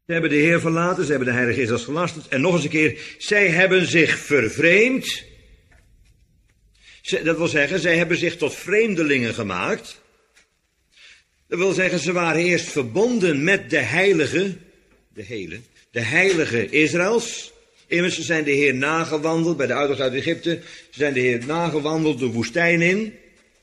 Ze hebben de Heer verlaten, ze hebben de Heilige Geest als gelasterd. En nog eens een keer, zij hebben zich vervreemd. Dat wil zeggen, zij hebben zich tot vreemdelingen gemaakt. Dat wil zeggen, ze waren eerst verbonden met de heilige, de heilige Israëls. Immers, ze zijn de Heer nagewandeld bij de uittocht uit Egypte. Ze zijn de Heer nagewandeld de woestijn in.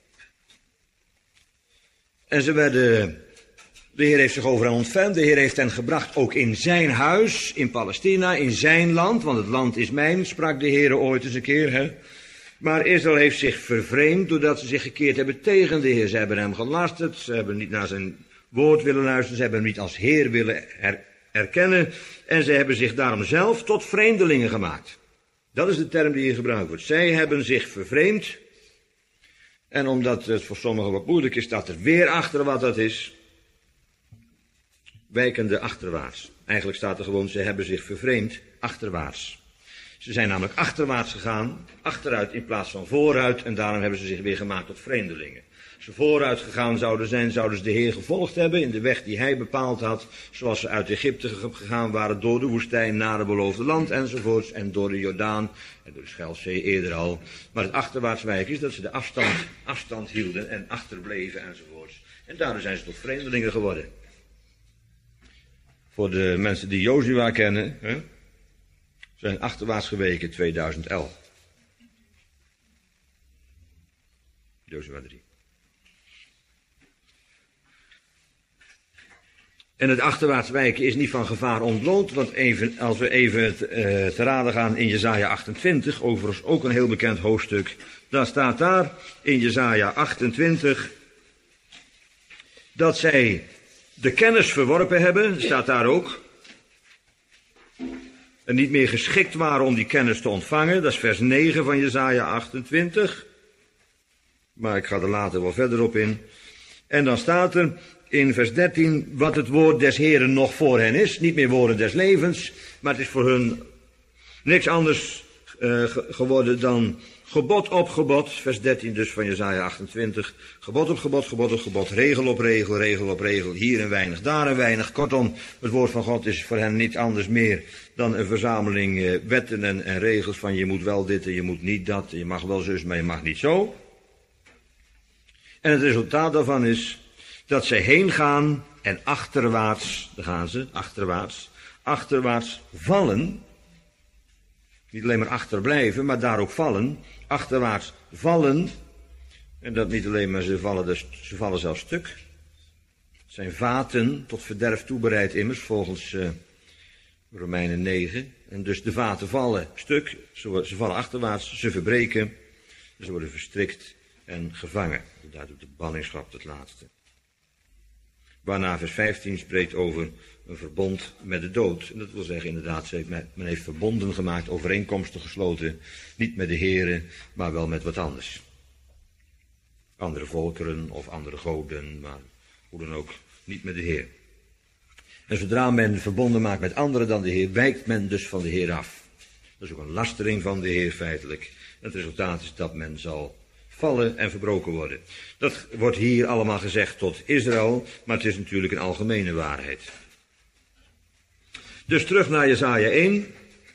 En ze werden, de Heer heeft zich over hen ontfermd. De Heer heeft hen gebracht ook in zijn huis, in Palestina, in zijn land. Want het land is mijn, sprak de Heer ooit eens een keer. Hè? Maar Israël heeft zich vervreemd doordat ze zich gekeerd hebben tegen de Heer. Ze hebben hem gelasterd, ze hebben niet naar zijn woord willen luisteren, ze hebben hem niet als Heer willen erkennen. En ze hebben zich daarom zelf tot vreemdelingen gemaakt. Dat is de term die hier gebruikt wordt. Zij hebben zich vervreemd. En omdat het voor sommigen wat moeilijk is, staat er weer achter wat dat is. Wijkende achterwaarts. Eigenlijk staat er gewoon, ze hebben zich vervreemd achterwaarts. Ze zijn namelijk achterwaarts gegaan, achteruit in plaats van vooruit, en daarom hebben ze zich weer gemaakt tot vreemdelingen. Als ze vooruit gegaan zouden zijn, zouden ze de Heer gevolgd hebben in de weg die hij bepaald had, zoals ze uit Egypte gegaan waren door de woestijn naar het beloofde land enzovoorts, en door de Jordaan en door de Schelfzee eerder al. Maar het achterwaarts wijken is dat ze de afstand hielden en achterbleven enzovoorts. En daardoor zijn ze tot vreemdelingen geworden. Voor de mensen die Jozua kennen, zijn achterwaarts geweken 2011. Jozua 3. En het achterwaarts wijken is niet van gevaar ontbloot, want als we even te raden gaan in Jesaja 28, overigens ook een heel bekend hoofdstuk, dan staat daar in Jesaja 28 dat zij de kennis verworpen hebben, staat daar ook, en niet meer geschikt waren om die kennis te ontvangen. Dat is vers 9 van Jesaja 28. Maar ik ga er later wel verder op in. En dan staat er in vers 13 wat het woord des Heren nog voor hen is. Niet meer woorden des levens, maar het is voor hun niks anders geworden dan gebod op gebod. Vers 13 dus van Jesaja 28. Gebod op gebod, gebod op gebod. Regel op regel, regel op regel. Hier een weinig, daar een weinig. Kortom, het woord van God is voor hen niet anders meer dan een verzameling wetten en regels van je moet wel dit en je moet niet dat. Je mag wel zus, maar je mag niet zo. En het resultaat daarvan is dat zij heen gaan en achterwaarts, daar gaan ze, achterwaarts vallen. Niet alleen maar achterblijven, maar daar ook vallen. Achterwaarts vallen. En dat niet alleen maar ze vallen zelfs stuk. Het zijn vaten tot verderf toebereid immers, volgens Romeinen 9. En dus de vaten vallen stuk, ze vallen achterwaarts, ze verbreken, ze worden verstrikt en gevangen. Daar doet de banningschap het laatste. Waarna vers 15 spreekt over een verbond met de dood. En dat wil zeggen inderdaad, men heeft verbonden gemaakt, overeenkomsten gesloten, niet met de Here, maar wel met wat anders. Andere volkeren of andere goden, maar hoe dan ook, niet met de Heer. En zodra men verbonden maakt met anderen dan de Heer, wijkt men dus van de Heer af. Dat is ook een lastering van de Heer feitelijk. En het resultaat is dat men zal vallen en verbroken worden. Dat wordt hier allemaal gezegd tot Israël, maar het is natuurlijk een algemene waarheid. Dus terug naar Jesaja 1.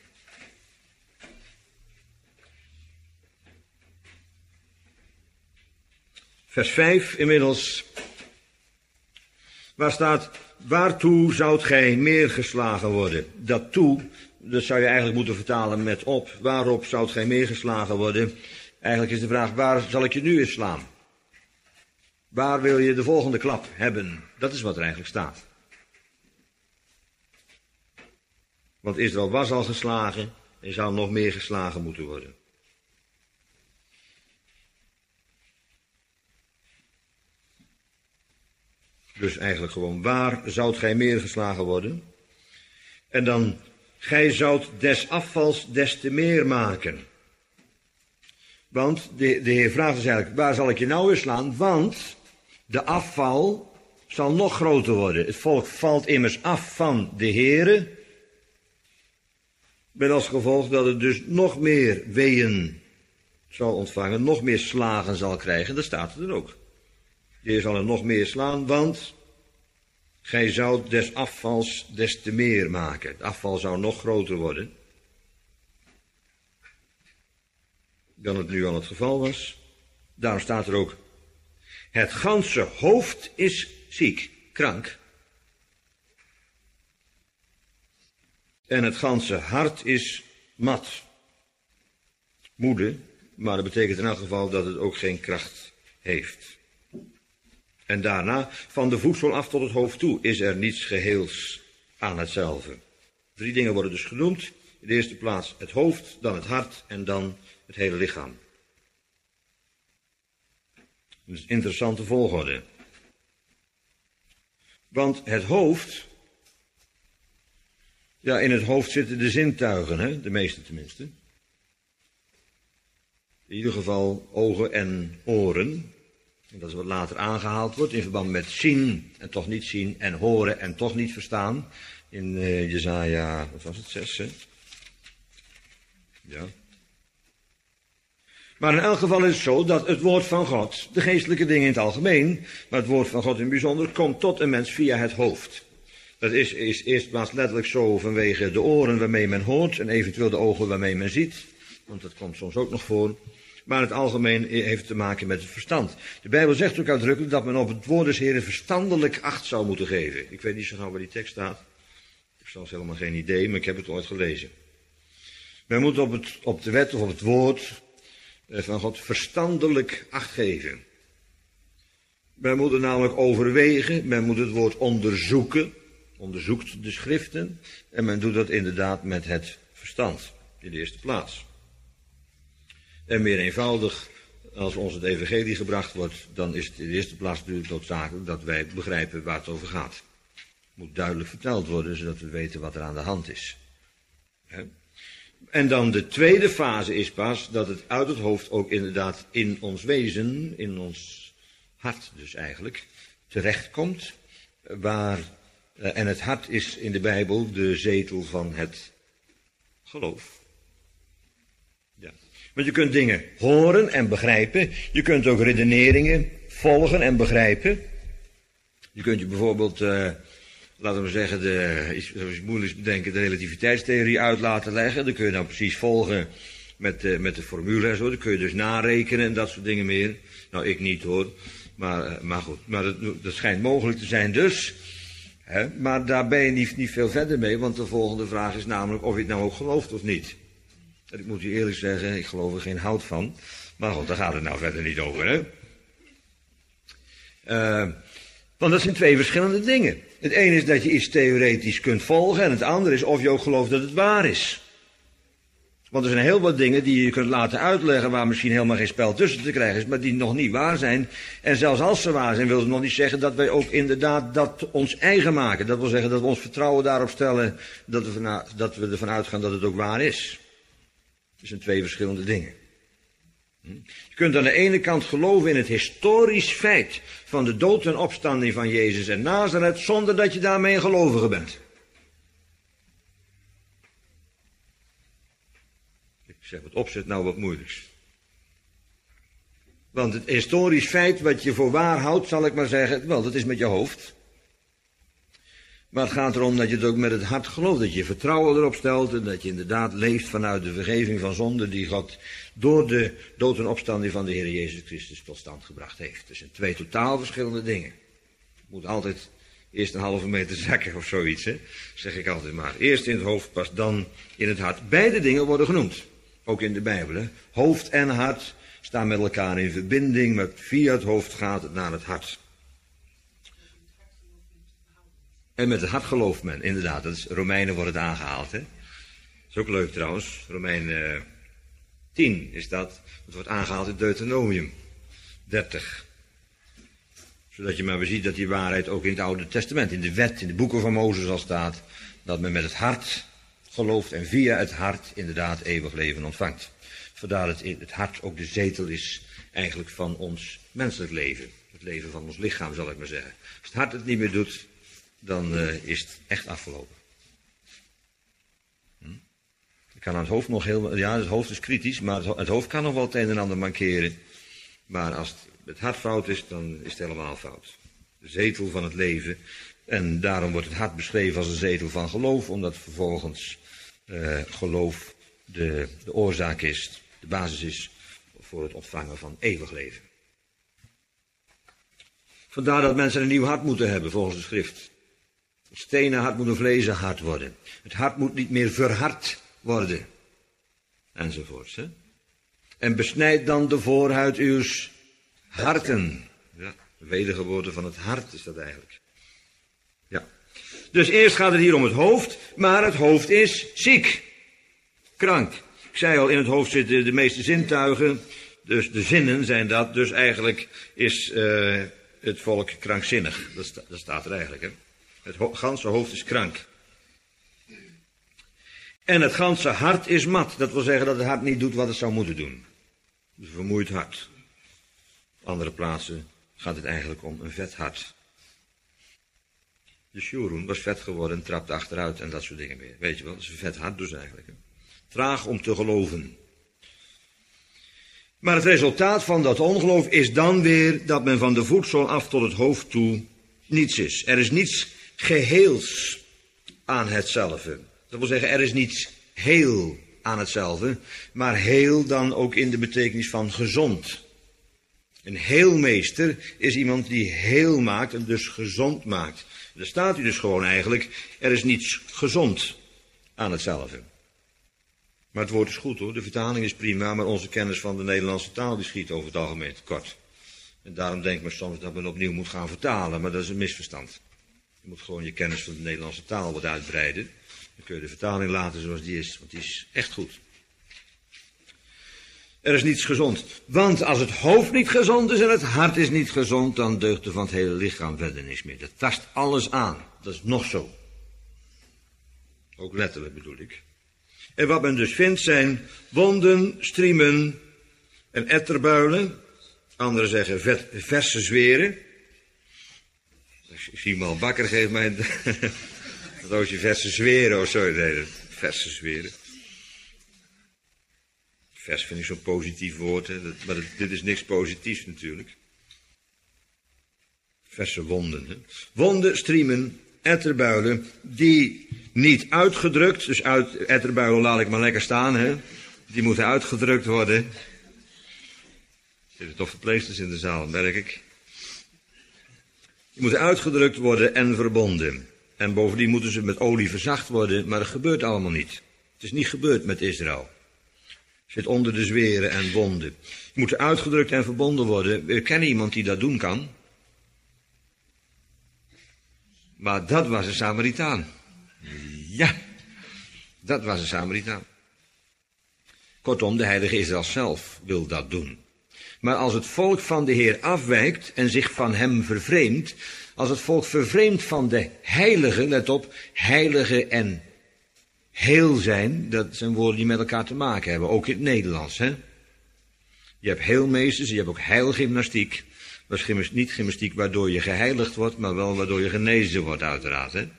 Vers 5 inmiddels. Waar staat, waartoe zoudt gij meer geslagen worden? Dat toe, dat zou je eigenlijk moeten vertalen met op. Waarop zoudt gij meer geslagen worden? Eigenlijk is de vraag, waar zal ik je nu eens slaan? Waar wil je de volgende klap hebben? Dat is wat er eigenlijk staat. Want Israël was al geslagen en zou nog meer geslagen moeten worden. Dus eigenlijk gewoon, waar zoudt gij meer geslagen worden? En dan, gij zoudt des afvals des te meer maken. Want de Heer vraagt dus eigenlijk, waar zal ik je nou eens slaan? Want de afval zal nog groter worden. Het volk valt immers af van de Heere. Met als gevolg dat het dus nog meer weeën zal ontvangen, nog meer slagen zal krijgen. Dat staat er ook. De Heer zal er nog meer slaan, want Gij zoudt des afvals des te meer maken. Het afval zou nog groter worden dan het nu al het geval was. Daarom staat er ook, het ganse hoofd is ziek, krank. En het ganse hart is mat, moede, maar dat betekent in elk geval dat het ook geen kracht heeft. En daarna, van de voedsel af tot het hoofd toe, is er niets geheels aan hetzelfde. 3 dingen worden dus genoemd. In de eerste plaats het hoofd, dan het hart en dan het hele lichaam. Dus een interessante volgorde. Want het hoofd, ja, in het hoofd zitten de zintuigen, hè? De meeste tenminste. In ieder geval ogen en oren. En dat is wat later aangehaald wordt in verband met zien en toch niet zien en horen en toch niet verstaan. In Jesaja, wat was het, 6, hè? Ja. Maar in elk geval is het zo dat het woord van God, de geestelijke dingen in het algemeen, maar het woord van God in het bijzonder, komt tot een mens via het hoofd. Dat is eerstmaals letterlijk zo vanwege de oren waarmee men hoort en eventueel de ogen waarmee men ziet. Want dat komt soms ook nog voor. Maar in het algemeen heeft te maken met het verstand. De Bijbel zegt ook uitdrukkelijk dat men op het woord des Heren verstandelijk acht zou moeten geven. Ik weet niet zo gauw waar die tekst staat. Ik heb zelfs helemaal geen idee, maar ik heb het ooit gelezen. Men moet op de wet of op het woord van God verstandelijk acht geven. Men moet het namelijk overwegen, men moet het woord onderzoeken. Onderzoekt de schriften en men doet dat inderdaad met het verstand in de eerste plaats. En meer eenvoudig, als ons het evangelie gebracht wordt, dan is het in de eerste plaats natuurlijk noodzakelijk dat wij begrijpen waar het over gaat. Het moet duidelijk verteld worden, zodat we weten wat er aan de hand is. En dan de tweede fase is pas dat het uit het hoofd ook inderdaad in ons wezen, in ons hart dus eigenlijk, terechtkomt. En het hart is in de Bijbel de zetel van het geloof. Ja. Want je kunt dingen horen en begrijpen. Je kunt ook redeneringen volgen en begrijpen. Je kunt je bijvoorbeeld, laten we zeggen, iets moeilijks bedenken, de relativiteitstheorie uit laten leggen. Dan kun je dan precies volgen met de formule en zo. Dan kun je dus narekenen en dat soort dingen meer. Nou, ik niet hoor. Maar goed, maar dat schijnt mogelijk te zijn dus. Maar daar ben je niet veel verder mee, want de volgende vraag is namelijk of je het nou ook gelooft of niet. En ik moet je eerlijk zeggen, ik geloof er geen hout van. Maar goed, daar gaat het nou verder niet over, hè. Want dat zijn 2 verschillende dingen. Het ene is dat je iets theoretisch kunt volgen en het andere is of je ook gelooft dat het waar is. Want er zijn heel wat dingen die je kunt laten uitleggen waar misschien helemaal geen spel tussen te krijgen is, maar die nog niet waar zijn. En zelfs als ze waar zijn, wil ze nog niet zeggen dat wij ook inderdaad dat ons eigen maken. Dat wil zeggen dat we ons vertrouwen daarop stellen dat we ervan uitgaan dat het ook waar is. Dat zijn 2 verschillende dingen. Je kunt aan de ene kant geloven in het historisch feit van de dood en opstanding van Jezus en Nazareth, zonder dat je daarmee een gelovige bent. Ik zeg wat opzet nou wat moeilijks. Want het historisch feit wat je voor waar houdt, zal ik maar zeggen, wel, dat is met je hoofd. Maar het gaat erom dat je het ook met het hart gelooft, dat je je vertrouwen erop stelt en dat je inderdaad leeft vanuit de vergeving van zonde die God door de dood en opstanding van de Heer Jezus Christus tot stand gebracht heeft. Dat zijn 2 totaal verschillende dingen. Je moet altijd eerst een halve meter zakken of zoiets, hè? Zeg ik altijd maar. Eerst in het hoofd, pas dan in het hart. Beide dingen worden genoemd, ook in de Bijbel. Hè? Hoofd en hart staan met elkaar in verbinding, maar via het hoofd gaat het naar het hart. En met het hart gelooft men, inderdaad. Dat is, Romeinen wordt het aangehaald, hè. Dat is ook leuk trouwens. Romeinen 10 is dat. Het wordt aangehaald in Deuteronomium 30. Zodat je maar weer ziet dat die waarheid ook in het Oude Testament, in de wet, in de boeken van Mozes al staat. Dat men met het hart gelooft en via het hart inderdaad eeuwig leven ontvangt. Vandaar dat het hart ook de zetel is eigenlijk van ons menselijk leven. Het leven van ons lichaam, zal ik maar zeggen. Als het hart het niet meer doet, dan is het echt afgelopen. Ik kan aan het hoofd nog heel... Ja, het hoofd is kritisch, maar het hoofd kan nog wel het een en ander mankeren. Maar als het hart fout is, dan is het helemaal fout. De zetel van het leven, En daarom wordt het hart beschreven als een zetel van geloof, omdat vervolgens geloof de oorzaak is, de basis is voor het ontvangen van eeuwig leven. Vandaar dat mensen een nieuw hart moeten hebben, volgens de schrift. Het stenen hart moet een vlezen hart worden. Het hart moet niet meer verhard worden. Enzovoorts. Hè? En besnijd dan de voorhuid uws harten. Ja, de wedergeboorte van het hart is dat eigenlijk. Ja. Dus eerst gaat het hier om het hoofd, maar het hoofd is ziek. Krank. Ik zei al, in het hoofd zitten de meeste zintuigen. Dus de zinnen zijn dat. Dus eigenlijk is het volk krankzinnig. Dat staat er eigenlijk. Hè? Het ganse hoofd is krank. En het ganse hart is mat. Dat wil zeggen dat het hart niet doet wat het zou moeten doen. Dus een vermoeid hart. Op andere plaatsen gaat het eigenlijk om een vet hart. De Sjoerun was vet geworden en trapte achteruit en dat soort dingen meer. Weet je wel, dat is een vet hart dus eigenlijk. Hè? Traag om te geloven. Maar het resultaat van dat ongeloof is dan weer dat men van de voetzool af tot het hoofd toe niets is. Er is niets geheels aan hetzelfde. Dat wil zeggen, er is niets heel aan hetzelfde, maar heel dan ook in de betekenis van gezond. Een heelmeester is iemand die heel maakt en dus gezond maakt. Daar staat u dus gewoon eigenlijk, er is niets gezond aan hetzelfde. Maar het woord is goed hoor, de vertaling is prima, maar onze kennis van de Nederlandse taal die schiet over het algemeen tekort. En daarom denkt men soms dat men opnieuw moet gaan vertalen, maar dat is een misverstand. Je moet gewoon je kennis van de Nederlandse taal wat uitbreiden. Dan kun je de vertaling laten zoals die is, want die is echt goed. Er is niets gezond. Want als het hoofd niet gezond is en het hart is niet gezond, dan deugt er van het hele lichaam verder niks meer. Dat tast alles aan. Dat is nog zo. Ook letterlijk bedoel ik. En wat men dus vindt zijn wonden, striemen en etterbuilen. Anderen zeggen verse zweren. Ik zie me al bakker, geeft mij een roosje verse zweren of zo. Nee, verse zweren. Vers vind ik zo'n positief woord, hè? Maar dit is niks positiefs natuurlijk. Verse wonden. Hè? Wonden, striemen, etterbuilen, die niet uitgedrukt, dus etterbuilen laat ik maar lekker staan, hè? Die moeten uitgedrukt worden. Er zitten toch verpleegsters in de zaal, merk ik. Die moeten uitgedrukt worden en verbonden. En bovendien moeten ze met olie verzacht worden, maar dat gebeurt allemaal niet. Het is niet gebeurd met Israël. Zit onder de zweren en wonden. Die moeten uitgedrukt en verbonden worden. We kennen iemand die dat doen kan. Maar dat was een Samaritaan. Ja, dat was een Samaritaan. Kortom, de heilige Israël zelf wil dat doen. Maar als het volk van de Heer afwijkt en zich van hem vervreemdt, als het volk vervreemdt van de heilige, let op, heilige en heel zijn, dat zijn woorden die met elkaar te maken hebben, ook in het Nederlands. Hè? Je hebt heelmeesters, je hebt ook heilgymnastiek. Dat is niet gymnastiek waardoor je geheiligd wordt, maar wel waardoor je genezen wordt uiteraard. Hè?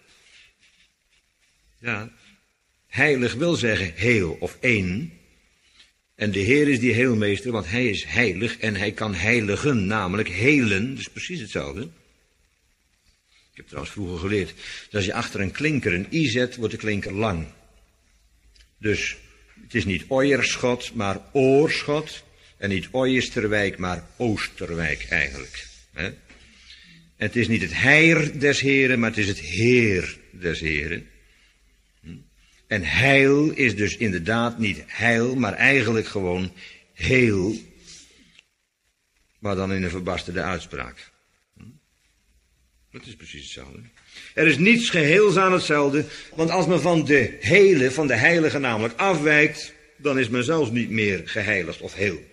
Ja, heilig wil zeggen heel of één. En de Heer is die heelmeester, want hij is heilig en hij kan heiligen, namelijk helen. Dus precies hetzelfde. Ik heb trouwens vroeger geleerd, dat als je achter een klinker een i zet, wordt de klinker lang. Dus het is niet Oierschot, maar Oorschot. En niet Oosterwijk, maar Oosterwijk eigenlijk. Hè? En het is niet het heir des Heren, maar het is het Heer des Heren. En heil is dus inderdaad niet heil, maar eigenlijk gewoon heel. Maar dan in een verbasterde uitspraak. Dat is precies hetzelfde. Er is niets geheels aan hetzelfde, want als men van de hele, van de heilige namelijk afwijkt, dan is men zelfs niet meer geheiligd of heel.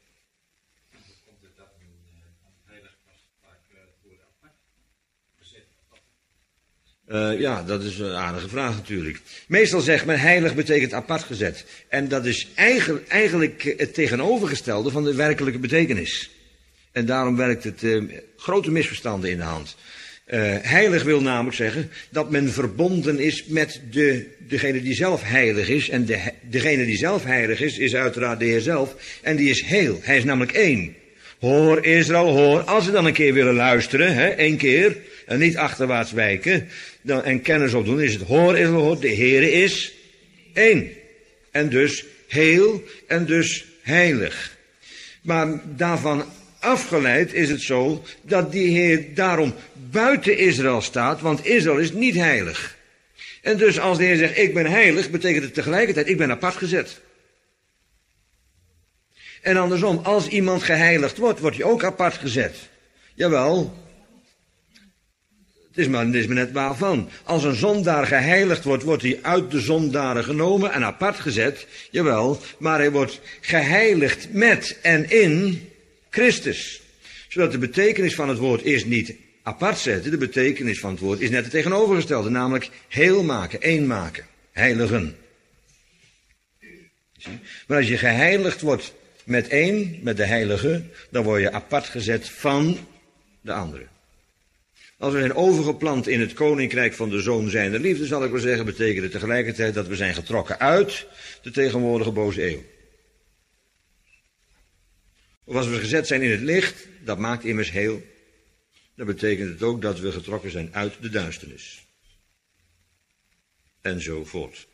Ja, dat is een aardige vraag natuurlijk. Meestal zegt men heilig betekent apart gezet. En dat is eigenlijk het tegenovergestelde van de werkelijke betekenis. En daarom werkt het grote misverstanden in de hand. Heilig wil namelijk zeggen dat men verbonden is met degene die zelf heilig is. En degene die zelf heilig is uiteraard de Heer zelf. En die is heel. Hij is namelijk één. Hoor Israël, hoor. Als ze dan een keer willen luisteren, 1 keer. en niet achterwaarts wijken en kennis opdoen, is het hoor is gehoord, de Heere is één. En dus heel en dus heilig. Maar daarvan afgeleid is het zo dat die Heer daarom buiten Israël staat, want Israël is niet heilig. En dus als de Heer zegt, ik ben heilig, betekent het tegelijkertijd, ik ben apart gezet. En andersom, als iemand geheiligd wordt, wordt hij ook apart gezet. Jawel, het is maar net waarvan. Als een zondaar geheiligd wordt, wordt hij uit de zondaren genomen en apart gezet. Jawel, maar hij wordt geheiligd met en in Christus. Zodat de betekenis van het woord is niet apart zetten. De betekenis van het woord is net het tegenovergestelde. Namelijk heel maken, één maken, heiligen. Maar als je geheiligd wordt met één, met de heilige, dan word je apart gezet van de andere. Als we zijn overgeplant in het koninkrijk van de Zoon zijner liefde, zal ik wel zeggen, betekent het tegelijkertijd dat we zijn getrokken uit de tegenwoordige boze eeuw. Of als we gezet zijn in het licht, dat maakt immers heel, dan betekent het ook dat we getrokken zijn uit de duisternis. En zo voort.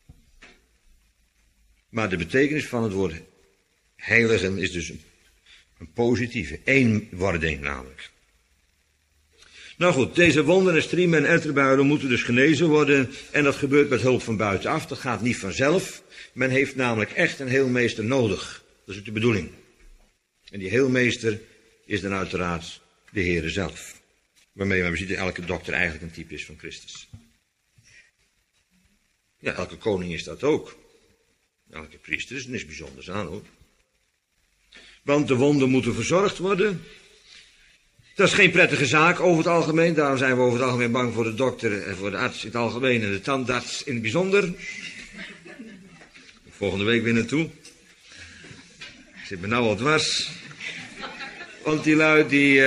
Maar de betekenis van het woord heiligen is dus een positieve, eenwording namelijk. Nou goed, deze wonden en striemen en etterbuilen moeten dus genezen worden en dat gebeurt met hulp van buitenaf, dat gaat niet vanzelf. Men heeft namelijk echt een heelmeester nodig, dat is ook de bedoeling. En die heelmeester is dan uiteraard de Heere zelf. Waarmee we zien dat elke dokter eigenlijk een type is van Christus. Ja, elke koning is dat ook. Elke priester is niks bijzonders aan hoor. Want de wonden moeten verzorgd worden. Dat is geen prettige zaak over het algemeen. Daarom zijn we over het algemeen bang voor de dokter en voor de arts in het algemeen en de tandarts in het bijzonder. Volgende week weer naartoe. Zit me nou al dwars. Want die lui die...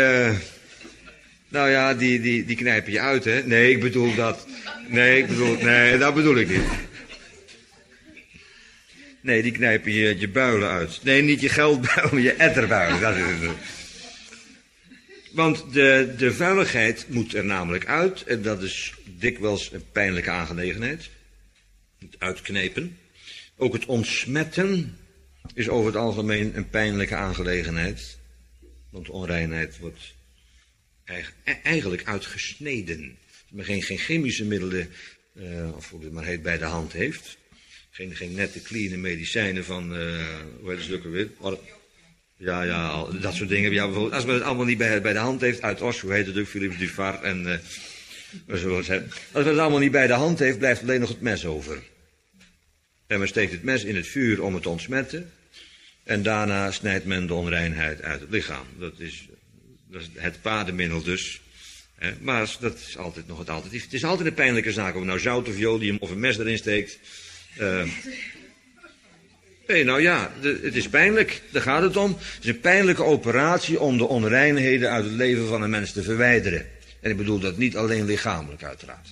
die knijpen je uit, hè? Nee, ik bedoel dat... Nee, dat bedoel ik niet. Nee, die knijpen je builen uit. Nee, niet je geldbuilen, je etterbuilen. Dat is het. Want de vuiligheid moet er namelijk uit. En dat is dikwijls een pijnlijke aangelegenheid. Het uitknepen. Ook het ontsmetten is over het algemeen een pijnlijke aangelegenheid. Want de onreinheid wordt eigenlijk uitgesneden. Maar geen chemische middelen, of hoe het maar heet, bij de hand heeft. Geen nette, clean medicijnen van, hoe heet het ook alweer? Ja, dat soort dingen. Ja, bijvoorbeeld, als men het allemaal niet bij de hand heeft, uit Os, hoe heet het ook, Philippe Duvart en als men het allemaal niet bij de hand heeft, blijft alleen nog het mes over. En men steekt het mes in het vuur om het te ontsmetten. En daarna snijdt men de onreinheid uit het lichaam. Dat is het padenmiddel dus. Maar dat is altijd nog het alternatief. Het is altijd een pijnlijke zaak of nou zout of jodium of een mes erin steekt. Het is pijnlijk, daar gaat het om. Het is een pijnlijke operatie om de onreinheden uit het leven van een mens te verwijderen. En ik bedoel dat niet alleen lichamelijk uiteraard.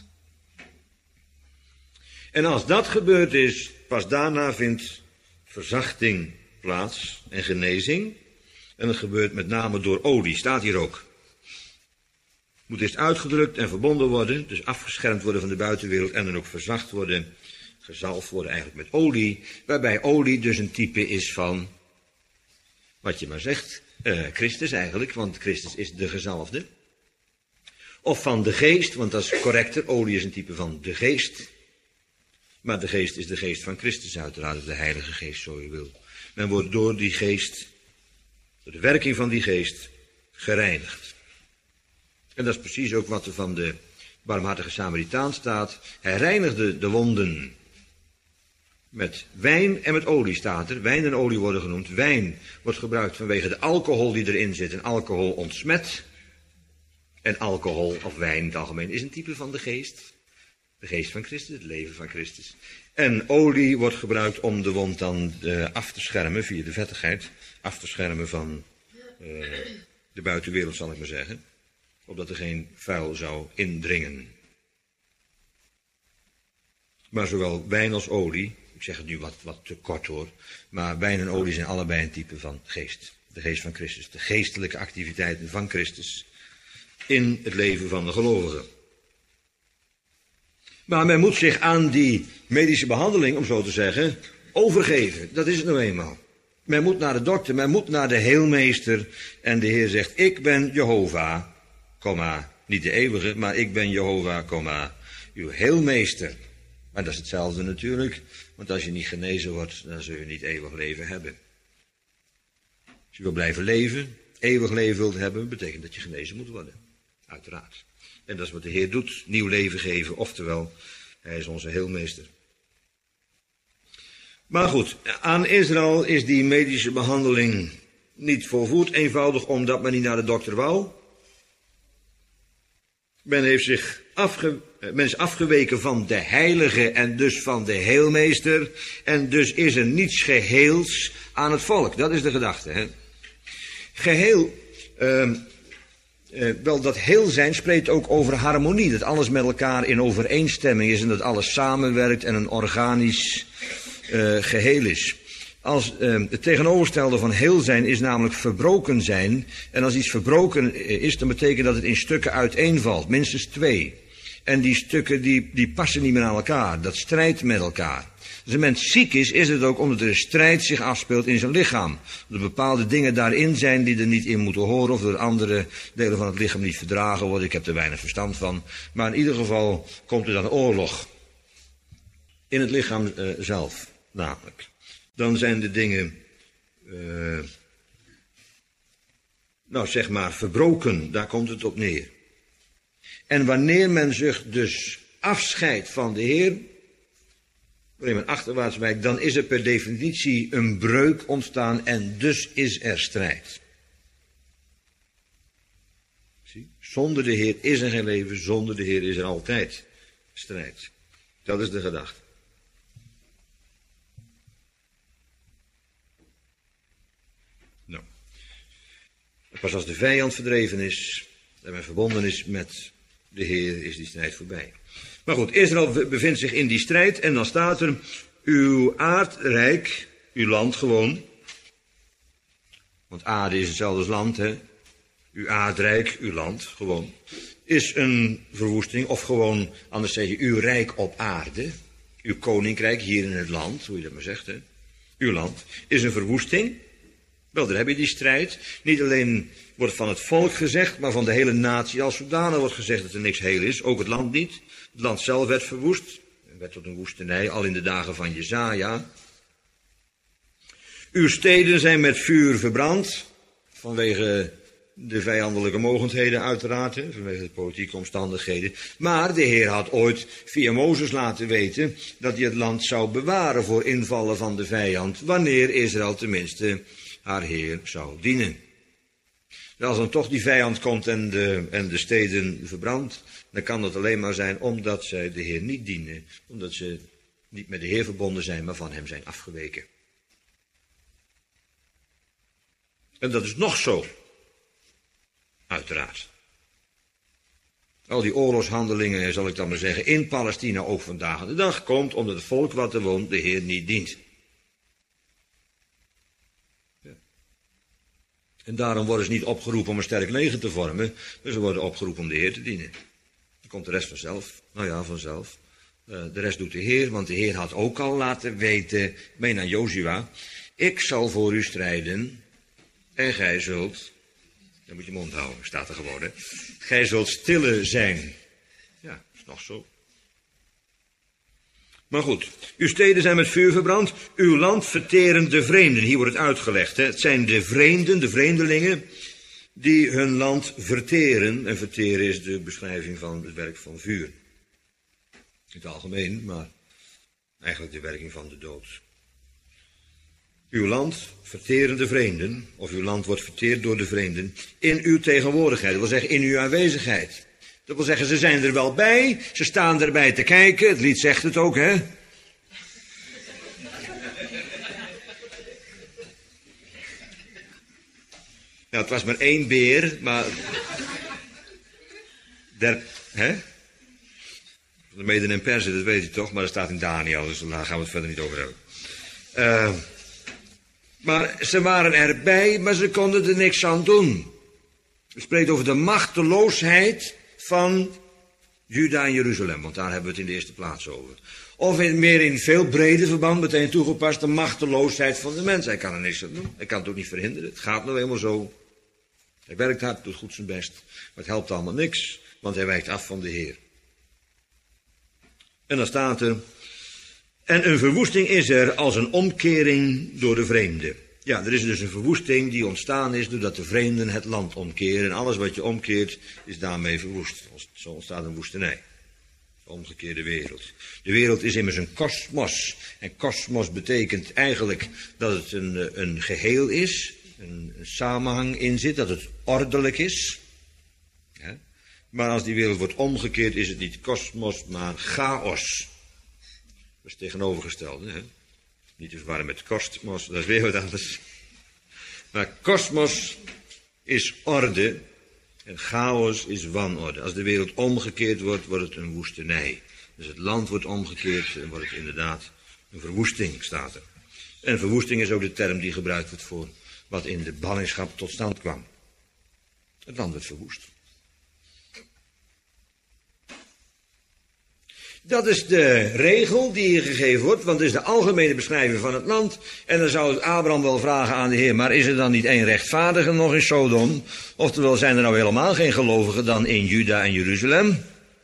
En als dat gebeurd is, pas daarna vindt verzachting plaats en genezing. En dat gebeurt met name door olie, staat hier ook. Moet eerst uitgedrukt en verbonden worden, dus afgeschermd worden van de buitenwereld en dan ook verzacht worden, gezalfd worden eigenlijk met olie, waarbij olie dus een type is van, wat je maar zegt, Christus eigenlijk, want Christus is de gezalfde. Of van de geest, want dat is correcter, olie is een type van de geest. Maar de geest is de geest van Christus uiteraard, de Heilige Geest, zo je wil. Men wordt door die geest, door de werking van die geest, gereinigd. En dat is precies ook wat er van de barmhartige Samaritaan staat. Hij reinigde de wonden met wijn en met olie staat er. Wijn en olie worden genoemd. Wijn wordt gebruikt vanwege de alcohol die erin zit. En alcohol ontsmet. En alcohol of wijn in het algemeen is een type van de geest. De geest van Christus, het leven van Christus. En olie wordt gebruikt om de wond dan af te schermen via de vettigheid. Af te schermen van de buitenwereld, zal ik maar zeggen. Opdat er geen vuil zou indringen. Maar zowel wijn als olie, ik zeg het nu wat te kort hoor, maar wijn en olie zijn allebei een type van geest. De geest van Christus, de geestelijke activiteiten van Christus. in het leven van de gelovigen. Maar men moet zich aan die medische behandeling, om zo te zeggen, overgeven. Dat is het nou eenmaal. Men moet naar de dokter, men moet naar de heelmeester. En de Heer zegt, ik ben Jehovah, niet de eeuwige, maar ik ben Jehovah, uw heelmeester. Maar dat is hetzelfde natuurlijk, want als je niet genezen wordt, dan zul je niet eeuwig leven hebben. Als je wil blijven leven, eeuwig leven wilt hebben, betekent dat je genezen moet worden. Uiteraard. En dat is wat de Heer doet, nieuw leven geven, oftewel, hij is onze heelmeester. Maar goed, aan Israël is die medische behandeling niet volvoerd, eenvoudig omdat men niet naar de dokter wou. Men is afgeweken van de heilige en dus van de heelmeester. En dus is er niets geheels aan het volk. Dat is de gedachte. Hè? Geheel, wel dat heel zijn spreekt ook over harmonie. Dat alles met elkaar in overeenstemming is en dat alles samenwerkt en een organisch geheel is. Het tegenovergestelde van heel zijn is namelijk verbroken zijn. En als iets verbroken is, dan betekent dat het in stukken uiteenvalt. Minstens 2. En die stukken die passen niet meer aan elkaar. Dat strijdt met elkaar. Als een mens ziek is het ook omdat er een strijd zich afspeelt in zijn lichaam. Dat er bepaalde dingen daarin zijn die er niet in moeten horen. Of door andere delen van het lichaam niet verdragen worden. Ik heb er weinig verstand van. Maar in ieder geval komt er dan oorlog. In het lichaam zelf namelijk. Dan zijn de dingen, zeg maar, verbroken. Daar komt het op neer. En wanneer men zich dus afscheidt van de Heer, wanneer men achterwaarts wijkt, dan is er per definitie een breuk ontstaan en dus is er strijd. Zie? Zonder de Heer is er geen leven, zonder de Heer is er altijd strijd. Dat is de gedachte. Pas als de vijand verdreven is en men verbonden is met de Heer, is die strijd voorbij. Maar goed, Israël bevindt zich in die strijd en dan staat er, uw aardrijk, uw land gewoon, want aarde is hetzelfde als land, hè. Uw aardrijk, uw land gewoon, is een verwoesting, of gewoon, anders zeg je, uw rijk op aarde, uw koninkrijk hier in het land, hoe je dat maar zegt, hè. Uw land is een verwoesting. Wel, daar heb je die strijd. Niet alleen wordt van het volk gezegd, maar van de hele natie als zodanig wordt gezegd dat er niks heel is. Ook het land niet. Het land zelf werd verwoest. Het werd tot een woestenij, al in de dagen van Jesaja. Uw steden zijn met vuur verbrand. Vanwege de vijandelijke mogendheden uiteraard. Vanwege de politieke omstandigheden. Maar de Heer had ooit via Mozes laten weten dat hij het land zou bewaren voor invallen van de vijand. Wanneer Israël tenminste haar Heer zou dienen. En als dan toch die vijand komt en de steden verbrandt, dan kan dat alleen maar zijn omdat zij de Heer niet dienen. Omdat ze niet met de Heer verbonden zijn, maar van hem zijn afgeweken. En dat is nog zo. Uiteraard. Al die oorlogshandelingen, zal ik dan maar zeggen, in Palestina ook vandaag aan de dag komt omdat het volk wat er woont de Heer niet dient. En daarom worden ze niet opgeroepen om een sterk leger te vormen, maar ze worden opgeroepen om de Heer te dienen. Dan komt de rest vanzelf. Nou ja, vanzelf. De rest doet de Heer, want de Heer had ook al laten weten, meen aan Jozua, ik zal voor u strijden en gij zult, dan moet je mond houden, staat er gewoon, hè. Gij zult stille zijn. Ja, is nog zo. Maar goed, uw steden zijn met vuur verbrand, uw land verteren de vreemden. Hier wordt het uitgelegd, hè. Het zijn de vreemden, de vreemdelingen, die hun land verteren. En verteren is de beschrijving van het werk van vuur. In het algemeen, maar eigenlijk de werking van de dood. Uw land verteren de vreemden, of uw land wordt verteerd door de vreemden, in uw tegenwoordigheid. Dat wil zeggen, in uw aanwezigheid. Dat wil zeggen, ze zijn er wel bij, ze staan erbij te kijken. Het lied zegt het ook, hè. Nou, het was maar 1 beer, maar... hè? De Meden en Persen, dat weet je toch, maar dat staat in Daniel, dus daar gaan we het verder niet over hebben. Maar ze waren erbij, maar ze konden er niks aan doen. spreekt over de machteloosheid van Juda en Jeruzalem, want daar hebben we het in de eerste plaats over. Of meer in veel breder verband meteen toegepast de machteloosheid van de mens. Hij kan er niks aan doen, hij kan het ook niet verhinderen. Het gaat nou eenmaal zo. Hij werkt hard, doet goed zijn best, maar het helpt allemaal niks, want hij wijkt af van de Heer. En dan staat er, en een verwoesting is er als een omkering door de vreemde. Ja, er is dus een verwoesting die ontstaan is doordat de vreemden het land omkeren. En alles wat je omkeert is daarmee verwoest. Zo ontstaat een woestenij. De omgekeerde wereld. De wereld is immers een kosmos. En kosmos betekent eigenlijk dat het een geheel is. Een samenhang in zit, dat het ordelijk is. Ja. Maar als die wereld wordt omgekeerd is het niet kosmos, maar chaos. Dat is het tegenovergestelde, hè. Niet te verwarren met kosmos, dat is weer wat anders. Maar kosmos is orde en chaos is wanorde. Als de wereld omgekeerd wordt, wordt het een woestenij. Dus het land wordt omgekeerd en wordt het inderdaad een verwoesting, staat er. En verwoesting is ook de term die gebruikt wordt voor wat in de ballingschap tot stand kwam. Het land werd verwoest. Dat is de regel die hier gegeven wordt, want het is de algemene beschrijving van het land. En dan zou Abraham wel vragen aan de Heer, maar is er dan niet één rechtvaardige nog in Sodom? Oftewel, zijn er nou helemaal geen gelovigen dan in Juda en Jeruzalem?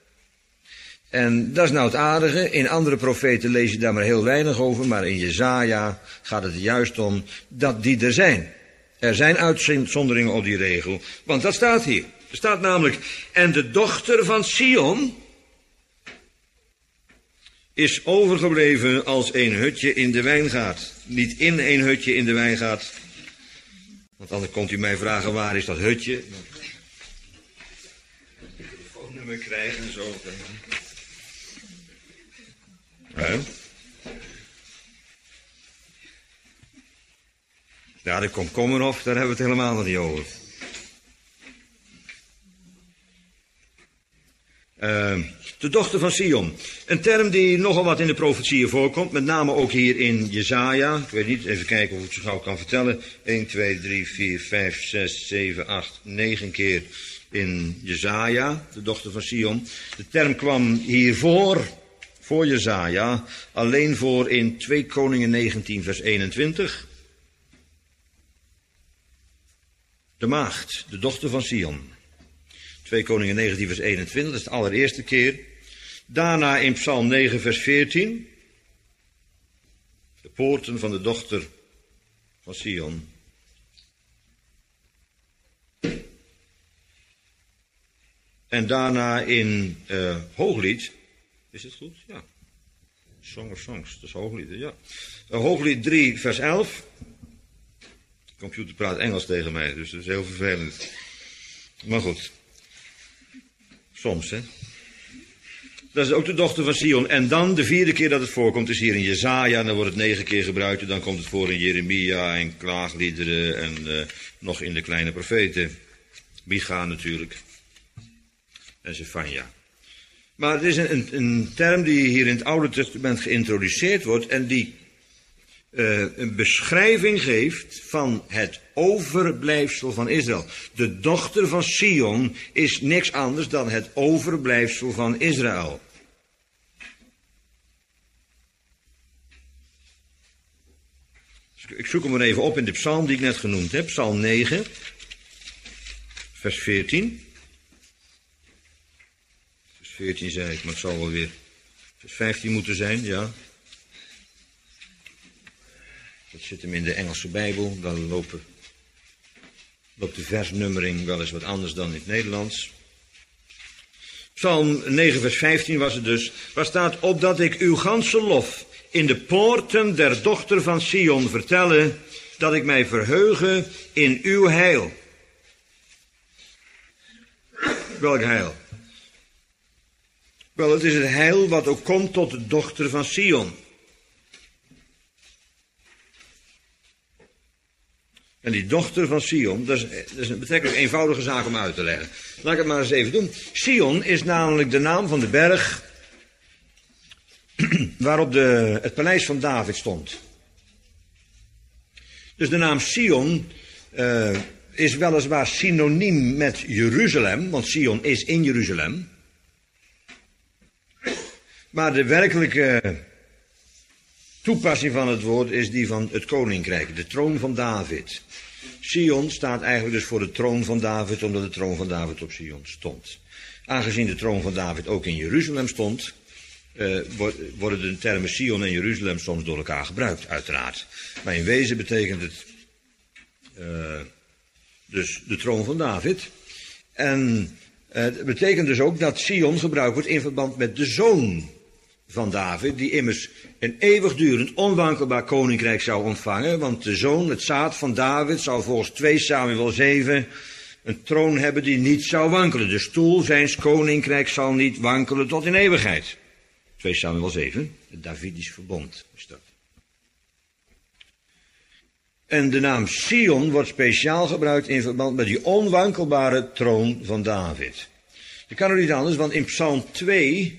En dat is nou het aardige. In andere profeten lees je daar maar heel weinig over, maar in Jesaja gaat het er juist om dat die er zijn. Er zijn uitzonderingen op die regel, want dat staat hier. Er staat namelijk, en de dochter van Sion is overgebleven als een hutje in de wijngaard. Niet in een hutje in de wijngaard. Want anders komt u mij vragen, waar is dat hutje? Een telefoonnummer krijgen en zo. Ja, de komkommerhof, daar hebben we het helemaal nog niet over. De dochter van Sion. Een term die nogal wat in de profetieën voorkomt. Met name ook hier in Jesaja. Ik weet niet, even kijken of ik het zo gauw kan vertellen. 1, 2, 3, 4, 5, 6, 7, 8, 9 keer in Jesaja. De dochter van Sion. De term kwam hiervoor, voor Jesaja, alleen voor in 2 Koningen 19 vers 21. De maagd, de dochter van Sion. 2 Koningen 19 vers 21, dat is de allereerste keer. Daarna in Psalm 9 vers 14. De poorten van de dochter van Sion. En daarna in Hooglied. Is het goed? Ja. Song of Songs, dat is Hooglied, ja. Hooglied 3 vers 11. De computer praat Engels tegen mij, dus dat is heel vervelend. Maar goed. Soms, hè. Dat is ook de dochter van Sion. En dan de 4e keer dat het voorkomt is hier in Jesaja. En dan wordt het 9 keer gebruikt. En dan komt het voor in Jeremia en klaagliederen. En nog in de kleine profeten. Micha natuurlijk. En Zefania. Maar het is een term die hier in het Oude Testament geïntroduceerd wordt. En die een beschrijving geeft van het overblijfsel van Israël. De dochter van Sion is niks anders dan het overblijfsel van Israël. Ik zoek hem maar even op in de psalm die ik net genoemd heb. Psalm 9, vers 14. Vers 14 zei ik, maar het zal wel weer vers 15 moeten zijn, ja. Dat zit hem in de Engelse Bijbel. Dan loopt de versnummering wel eens wat anders dan in het Nederlands. Psalm 9 vers 15 was het dus. Waar staat, opdat ik uw ganse lof in de poorten der dochter van Sion vertelle, dat ik mij verheuge in uw heil. Welk heil? Wel, het is het heil wat ook komt tot de dochter van Sion. En die dochter van Sion, dat is een betrekkelijk eenvoudige zaak om uit te leggen. Laat ik het maar eens even doen. Sion is namelijk de naam van de berg waarop het paleis van David stond. Dus de naam Sion is weliswaar synoniem met Jeruzalem, want Sion is in Jeruzalem. Maar de werkelijke toepassing van het woord is die van het koninkrijk, de troon van David. Sion staat eigenlijk dus voor de troon van David, omdat de troon van David op Sion stond. Aangezien de troon van David ook in Jeruzalem stond, worden de termen Sion en Jeruzalem soms door elkaar gebruikt, uiteraard. Maar in wezen betekent het dus de troon van David. En het betekent dus ook dat Sion gebruikt wordt in verband met de zoon van David, die immers een eeuwigdurend, onwankelbaar koninkrijk zou ontvangen. Want de zoon, het zaad van David, zou volgens 2 Samuel 7 een troon hebben die niet zou wankelen. De stoel zijns koninkrijk zal niet wankelen tot in eeuwigheid. 2 Samuel 7, het Davidisch verbond is dat. En de naam Sion wordt speciaal gebruikt in verband met die onwankelbare troon van David. Dat kan ook niet anders, want in Psalm 2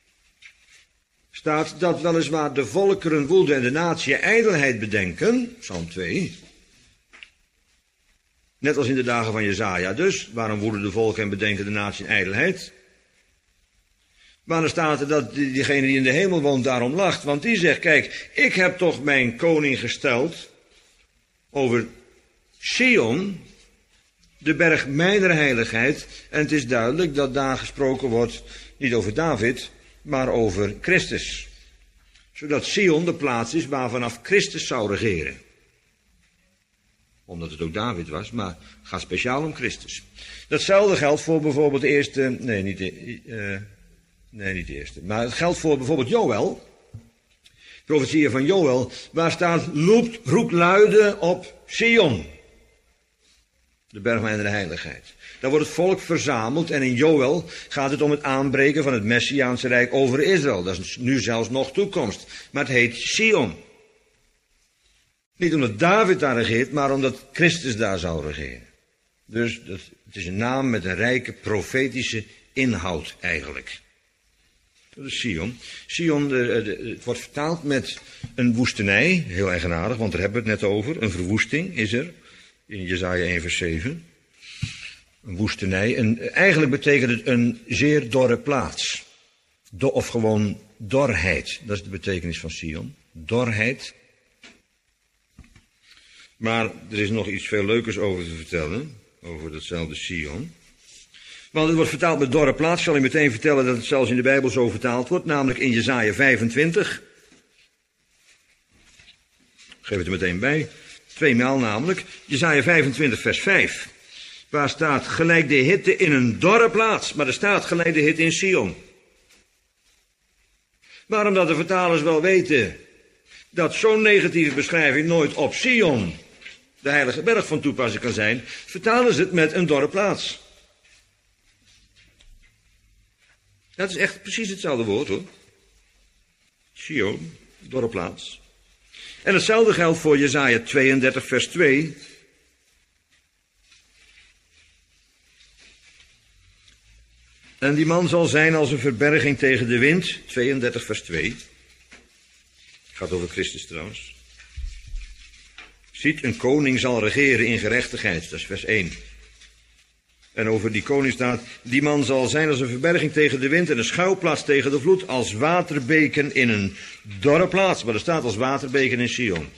staat dat weliswaar de volkeren woelden en de natie ijdelheid bedenken, Psalm 2. Net als in de dagen van Jesaja dus, waarom woeden de volken en bedenken de natie ijdelheid? Maar dan staat er dat diegene die in de hemel woont daarom lacht, want die zegt, kijk, ik heb toch mijn koning gesteld over Sion, de berg mijner heiligheid, en het is duidelijk dat daar gesproken wordt, niet over David, maar over Christus. Zodat Sion de plaats is waar vanaf Christus zou regeren. Omdat het ook David was, maar het gaat speciaal om Christus. Datzelfde geldt voor bijvoorbeeld de eerste, niet de eerste, maar het geldt voor bijvoorbeeld Joël. Profetieën van Joël, waar staat, roep luide op Sion. De berg mijner heiligheid. Daar wordt het volk verzameld en in Joël gaat het om het aanbreken van het Messiaanse Rijk over Israël. Dat is nu zelfs nog toekomst. Maar het heet Sion. Niet omdat David daar regeert, maar omdat Christus daar zou regeren. Dus het is een naam met een rijke profetische inhoud eigenlijk. Dat is Sion. Sion, het wordt vertaald met een woestenij, heel eigenaardig, want daar hebben we het net over. Een verwoesting is er, in Jesaja 1 vers 7. Een woestenij. En eigenlijk betekent het een zeer dorre plaats. Of gewoon dorheid. Dat is de betekenis van Sion. Dorheid. Maar er is nog iets veel leukers over te vertellen. Over datzelfde Sion. Want het wordt vertaald met dorre plaats. Ik zal u meteen vertellen dat het zelfs in de Bijbel zo vertaald wordt. Namelijk in Jesaja 25. Ik geef het er meteen bij. 2 maal namelijk. Jesaja 25 vers 5. Waar staat gelijk de hitte in een dorre plaats. Maar er staat gelijk de hitte in Sion. Waarom dat de vertalers wel weten dat zo'n negatieve beschrijving nooit op Sion, de heilige berg, van toepassing kan zijn, vertalen ze het met een dorre plaats. Dat is echt precies hetzelfde woord hoor. Sion, dorre plaats. En hetzelfde geldt voor Jesaja 32 vers 2. En die man zal zijn als een verberging tegen de wind. 32 vers 2. Gaat over Christus trouwens. Ziet, een koning zal regeren in gerechtigheid. Dat is vers 1. En over die koning staat, die man zal zijn als een verberging tegen de wind en een schuilplaats tegen de vloed, als waterbeken in een dorre plaats. Maar er staat als waterbeken in Sion.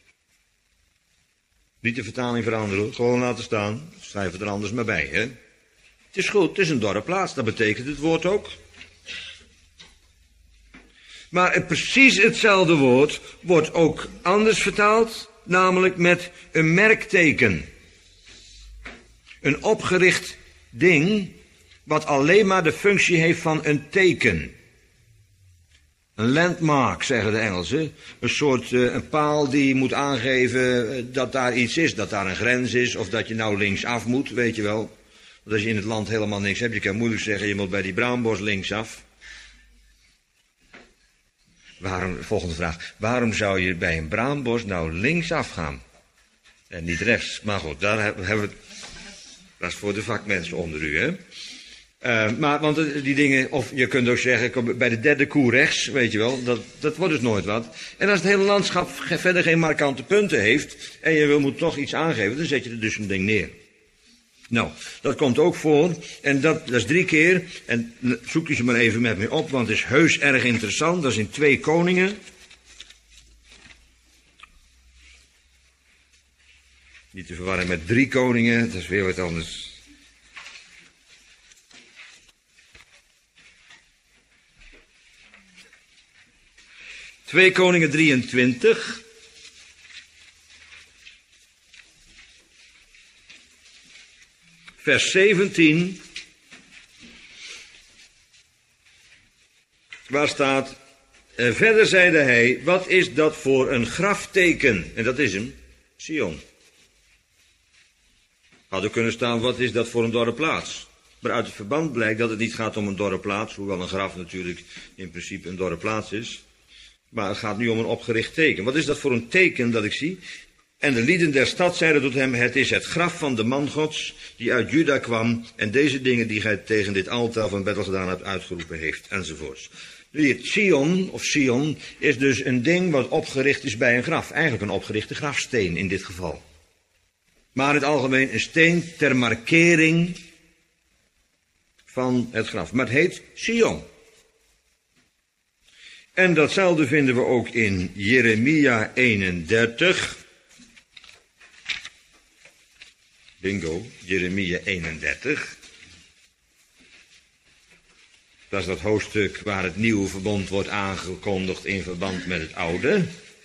Niet de vertaling veranderen, gewoon laten staan. Schrijf het er anders maar bij, hè. Het is goed, het is een dorre plaats, dat betekent het woord ook. Maar precies hetzelfde woord wordt ook anders vertaald, namelijk met een merkteken. Een opgericht ding, wat alleen maar de functie heeft van een teken. Een landmark, zeggen de Engelsen. Een soort een paal die moet aangeven dat daar iets is, dat daar een grens is, of dat je nou linksaf moet, weet je wel. Want als je in het land helemaal niks hebt, je kan moeilijk zeggen, je moet bij die braambos linksaf. Volgende vraag. Waarom zou je bij een braambos nou linksaf gaan? En niet rechts. Maar goed, daar hebben we... Dat is voor de vakmensen onder u, hè. Want die dingen, of je kunt ook zeggen, bij de derde koe rechts, weet je wel, dat wordt dus nooit wat. En als het hele landschap verder geen markante punten heeft, en je moet toch iets aangeven, dan zet je er dus een ding neer. Nou, dat komt ook voor, en dat is 3 keer, en zoek je ze maar even met me op, want het is heus erg interessant, dat is in 2 Koningen. Niet te verwarren met 3 Koningen, dat is weer wat anders. 2 Koningen 23. Vers 17. Waar staat, verder zeide hij, wat is dat voor een grafteken? En dat is hem, Sion. Had er kunnen staan, wat is dat voor een dorre plaats? Maar uit het verband blijkt dat het niet gaat om een dorre plaats, hoewel een graf natuurlijk in principe een dorre plaats is. Maar het gaat nu om een opgericht teken. Wat is dat voor een teken dat ik zie? En de lieden der stad zeiden tot hem, het is het graf van de man Gods die uit Juda kwam en deze dingen die gij tegen dit altaar van Bethel gedaan hebt uitgeroepen heeft, enzovoorts. Het Sion, of Sion, is dus een ding wat opgericht is bij een graf. Eigenlijk een opgerichte grafsteen in dit geval. Maar in het algemeen een steen ter markering van het graf. Maar het heet Sion. En datzelfde vinden we ook in Jeremia 31. Bingo, Jeremia 31. Dat is dat hoofdstuk waar het nieuwe verbond wordt aangekondigd in verband met het oude.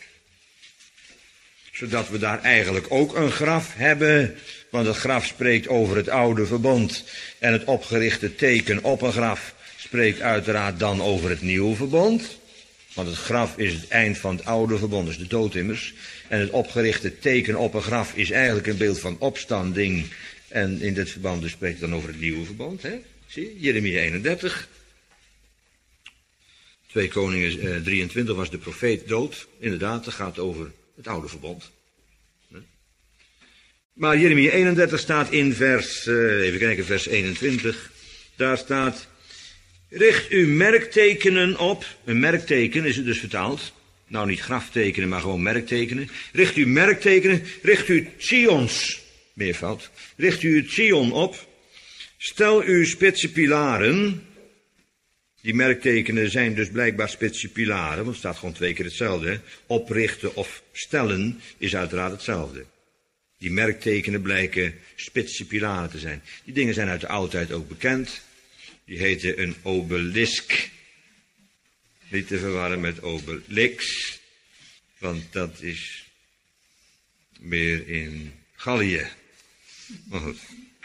Zodat we daar eigenlijk ook een graf hebben. Want het graf spreekt over het oude verbond. En het opgerichte teken op een graf spreekt uiteraard dan over het nieuwe verbond. Want het graf is het eind van het oude verbond, dus de dood immers. En het opgerichte teken op een graf is eigenlijk een beeld van opstanding. En in dit verband dus spreekt het dan over het nieuwe verbond. Hè? Zie je, Jeremia 31. 2 Koningen 23 was de profeet dood. Inderdaad, dat gaat over het oude verbond. Maar Jeremia 31 staat in vers, even kijken, vers 21. Daar staat, richt uw merktekenen op. Een merkteken is het dus vertaald. Nou, niet graftekenen, maar gewoon merktekenen. Richt uw merktekenen, richt uw Sions, meervoud. Richt u het Sion op. Stel uw spitse pilaren. Die merktekenen zijn dus blijkbaar spitse pilaren, want het staat gewoon 2 keer hetzelfde. Hè? Oprichten of stellen is uiteraard hetzelfde. Die merktekenen blijken spitse pilaren te zijn. Die dingen zijn uit de oudheid ook bekend. Die heten een obelisk. Niet te verwarren met obelix, want dat is meer in Gallië. Maar goed.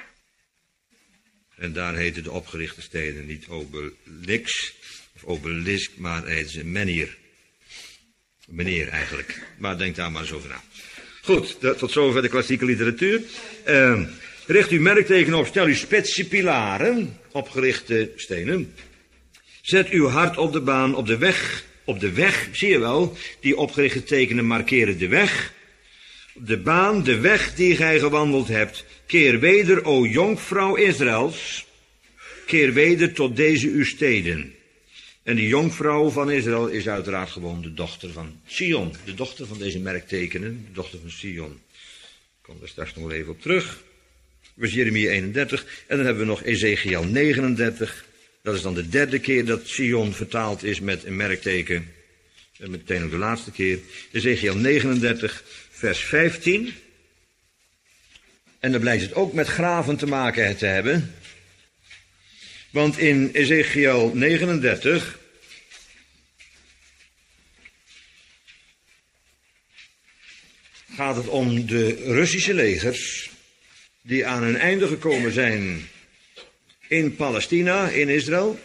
En daar heten de opgerichte steden niet obelix of obelisk, maar heten ze menhir. Meneer eigenlijk. Maar denk daar maar eens over na. Goed, tot zover de klassieke literatuur. Richt uw merkteken op, stel uw spitse pilaren, opgerichte stenen. Zet uw hart op de baan, op de weg, zie je wel, die opgerichte tekenen markeren de weg. De baan, de weg die gij gewandeld hebt, keer weder, o jonkvrouw Israëls, keer weder tot deze uw steden. En die jonkvrouw van Israël is uiteraard gewoon de dochter van Sion, de dochter van deze merktekenen, de dochter van Sion. Ik kom er straks nog wel even op terug. Dat is Jeremia 31 en dan hebben we nog Ezekiel 39. Dat is dan de derde keer dat Sion vertaald is met een merkteken. En meteen ook de laatste keer. Ezekiel 39, vers 15. En dan blijkt het ook met graven te maken te hebben. Want in Ezekiel 39 gaat het om de Russische legers die aan hun einde gekomen zijn in Palestina, in Israël.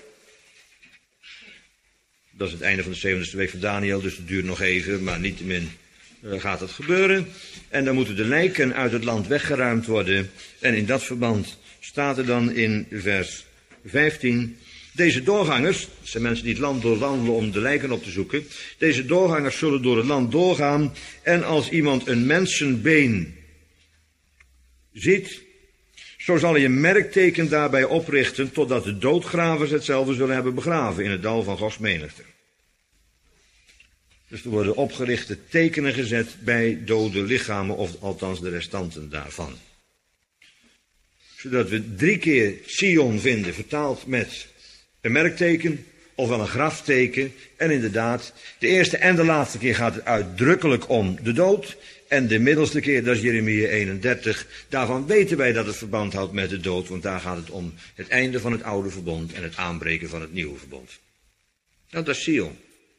Dat is het einde van de 70ste week van Daniel, dus het duurt nog even, maar niettemin gaat het gebeuren. En dan moeten de lijken uit het land weggeruimd worden. En in dat verband staat er dan in vers 15... Deze doorgangers, dat zijn mensen die het land doorwandelen om de lijken op te zoeken. Deze doorgangers zullen door het land doorgaan. En als iemand een mensenbeen ziet, Zo zal hij een merkteken daarbij oprichten, totdat de doodgravers hetzelfde zullen hebben begraven in het dal van Gods menigte. Dus er worden opgerichte tekenen gezet bij dode lichamen, of althans de restanten daarvan. Zodat we 3 keer Sion vinden, vertaald met een merkteken, ofwel een grafteken. En inderdaad, de eerste en de laatste keer gaat het uitdrukkelijk om de dood. En de middelste keer, dat is Jeremia 31. Daarvan weten wij dat het verband houdt met de dood, want daar gaat het om het einde van het oude verbond en het aanbreken van het nieuwe verbond. Nou, dat is Sion.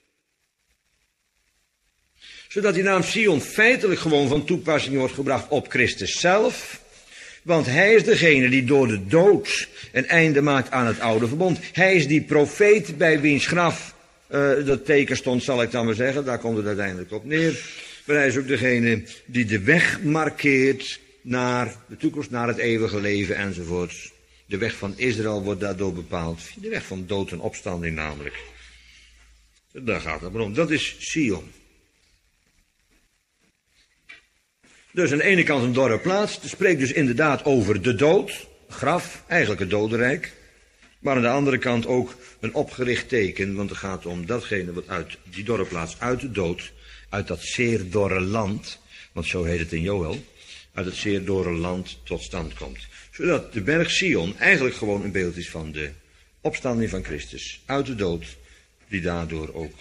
Zodat die naam Sion feitelijk gewoon van toepassing wordt gebracht op Christus zelf. Want hij is degene die door de dood een einde maakt aan het oude verbond. Hij is die profeet bij wiens graf dat teken stond, zal ik dan maar zeggen. Daar komt het uiteindelijk op neer. Maar hij is ook degene die de weg markeert naar de toekomst, naar het eeuwige leven enzovoort. De weg van Israël wordt daardoor bepaald. De weg van dood en opstanding namelijk. Daar gaat het maar om. Dat is Sion. Dus aan de ene kant een dorre plaats. Het spreekt dus inderdaad over de dood. Graf, eigenlijk het dodenrijk. Maar aan de andere kant ook een opgericht teken. Want het gaat om datgene wat uit die dorre plaats, uit de dood, uit dat zeer dorre land, want zo heet het in Joël, uit het zeer dorre land tot stand komt. Zodat de berg Sion eigenlijk gewoon een beeld is van de opstanding van Christus uit de dood, die daardoor ook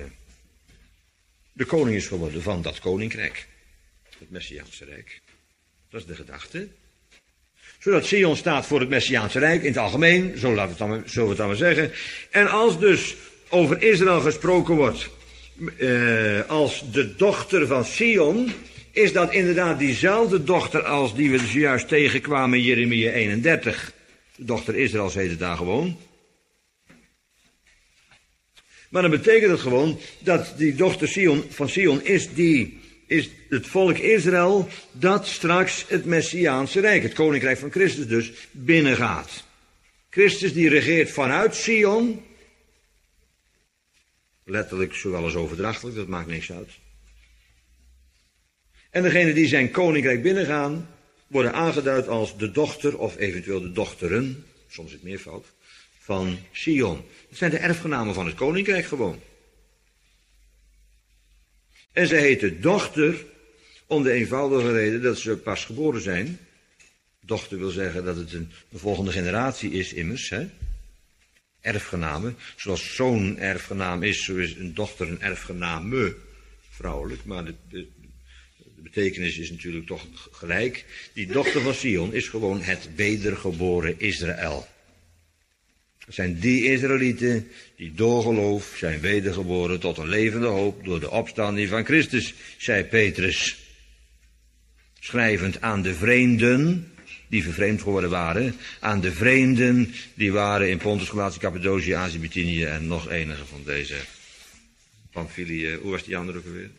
de koning is geworden van dat koninkrijk. Het Messiaanse Rijk. Dat is de gedachte. Zodat Sion staat voor het Messiaanse Rijk in het algemeen, zullen we het dan maar zeggen. En als dus over Israël gesproken wordt als de dochter van Sion, is dat inderdaad diezelfde dochter als die we dus juist tegenkwamen in Jeremia 31. De dochter Israëls heet het daar gewoon. Maar dan betekent het gewoon dat die dochter van Sion is het volk Israël dat straks het Messiaanse Rijk, het koninkrijk van Christus dus, binnengaat. Christus die regeert vanuit Sion, letterlijk zowel als overdrachtelijk, dat maakt niks uit. En degenen die zijn koninkrijk binnengaan, worden aangeduid als de dochter of eventueel de dochteren, soms het meervoud, van Sion. Dat zijn de erfgenamen van het koninkrijk gewoon. En ze heten dochter om de eenvoudige reden dat ze pas geboren zijn. Dochter wil zeggen dat het een volgende generatie is immers, hè. Erfgenamen, zoals zoon erfgenaam is, zo is een dochter een erfgename, vrouwelijk, maar de betekenis is natuurlijk toch gelijk. Die dochter van Sion is gewoon het wedergeboren Israël. Het zijn die Israëlieten die door geloof zijn wedergeboren tot een levende hoop door de opstanding van Christus, zei Petrus. Schrijvend aan de vreemden, die vervreemd geworden waren, aan de vreemden die waren in Pontus, Galatië, Cappadocië, Azië, Bithynië en nog enige van deze Pamphylië. Hoe was die andere ook alweer?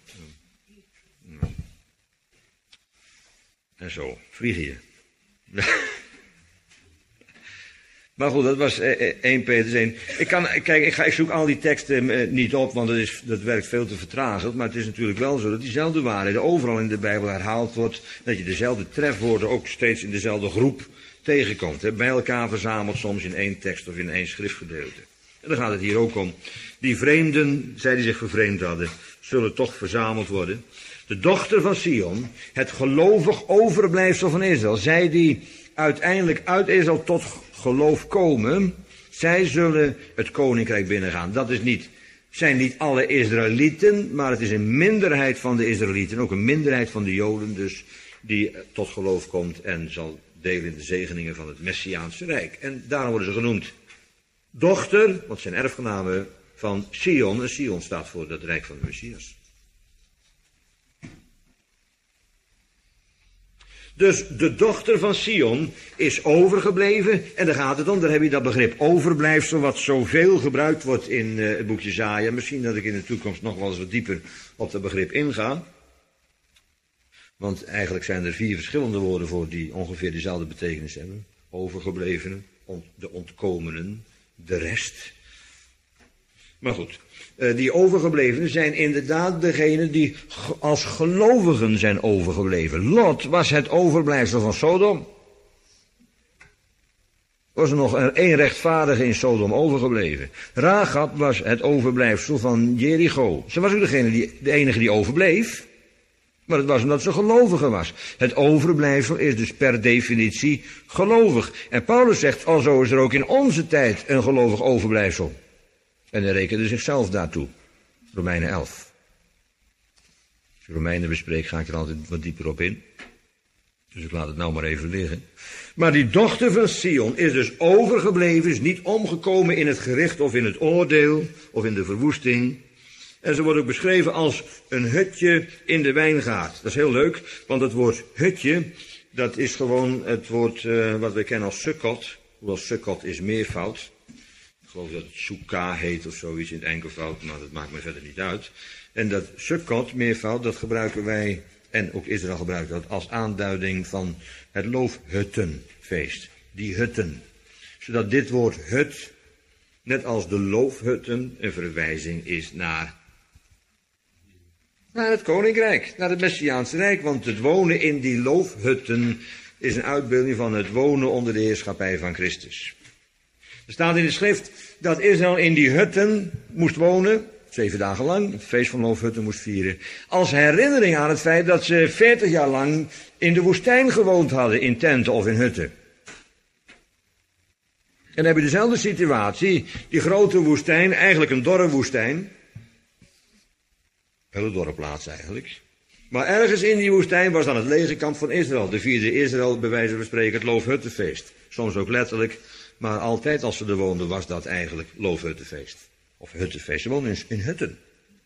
En zo, Frigië. Maar goed, dat was 1 Petrus 1. Ik zoek al die teksten niet op, want dat werkt veel te vertragend. Maar het is natuurlijk wel zo dat diezelfde waarheden overal in de Bijbel herhaald wordt. Dat je dezelfde trefwoorden ook steeds in dezelfde groep tegenkomt. Hè, bij elkaar verzameld, soms in 1 tekst of in 1 schriftgedeelte. En dan gaat het hier ook om. Die vreemden, zij die zich vervreemd hadden, zullen toch verzameld worden. De dochter van Sion, het gelovig overblijfsel van Israël. Zij die uiteindelijk uit Israël tot geloof komen, zij zullen het koninkrijk binnengaan. Dat zijn niet alle Israëlieten, maar het is een minderheid van de Israëlieten, ook een minderheid van de Joden dus, die tot geloof komt en zal delen in de zegeningen van het Messiaanse Rijk. En daarom worden ze genoemd dochter, want het zijn erfgenamen van Sion, en Sion staat voor het Rijk van de Messias. Dus de dochter van Sion is overgebleven. En daar gaat het om, daar heb je dat begrip overblijfsel, wat zoveel gebruikt wordt in het boek Jesaja. Misschien dat ik in de toekomst nog wel eens wat dieper op dat begrip inga. Want eigenlijk zijn er 4 verschillende woorden voor die ongeveer dezelfde betekenis hebben. Overgeblevenen, de ontkomenen, de rest. Maar goed, die overgeblevenen zijn inderdaad degenen die als gelovigen zijn overgebleven. Lot was het overblijfsel van Sodom. was er nog één rechtvaardige in Sodom overgebleven. Rahab was het overblijfsel van Jericho. Ze was ook de enige die overbleef. Maar het was omdat ze gelovige was. Het overblijfsel is dus per definitie gelovig. En Paulus zegt, alzo is er ook in onze tijd een gelovig overblijfsel. En hij rekende zichzelf daartoe. Romeinen 11. Als je Romeinen bespreekt, ga ik er altijd wat dieper op in. Dus ik laat het nou maar even liggen. Maar die dochter van Sion is dus overgebleven, is niet omgekomen in het gericht of in het oordeel of in de verwoesting. En ze wordt ook beschreven als een hutje in de wijngaard. Dat is heel leuk, want het woord hutje, dat is gewoon het woord wat we kennen als sukkot. Hoewel sukkot is meervoud. Ik geloof dat het soeka heet of zoiets in het enkelvoud, maar dat maakt me verder niet uit. En dat sukkot, meervoud, dat gebruiken wij, en ook Israël gebruikt dat, als aanduiding van het loofhuttenfeest. Die hutten. Zodat dit woord hut, net als de loofhutten, een verwijzing is naar het koninkrijk, naar het Messiaanse Rijk. Want het wonen in die loofhutten is een uitbeelding van het wonen onder de heerschappij van Christus. Er staat in de schrift dat Israël in die hutten moest wonen, 7 dagen lang, het feest van loofhutten moest vieren, als herinnering aan het feit dat ze 40 jaar lang in de woestijn gewoond hadden, in tenten of in hutten. En dan heb je dezelfde situatie, die grote woestijn, eigenlijk een dorre woestijn. Hele dorre plaats eigenlijk. Maar ergens in die woestijn was dan het legerkamp van Israël. De vierde Israël, bij wijze van spreken, het loofhuttenfeest. Soms ook letterlijk, maar altijd als ze er woonden was dat eigenlijk loofhuttenfeest. Of huttenfeest, ze woonden in hutten.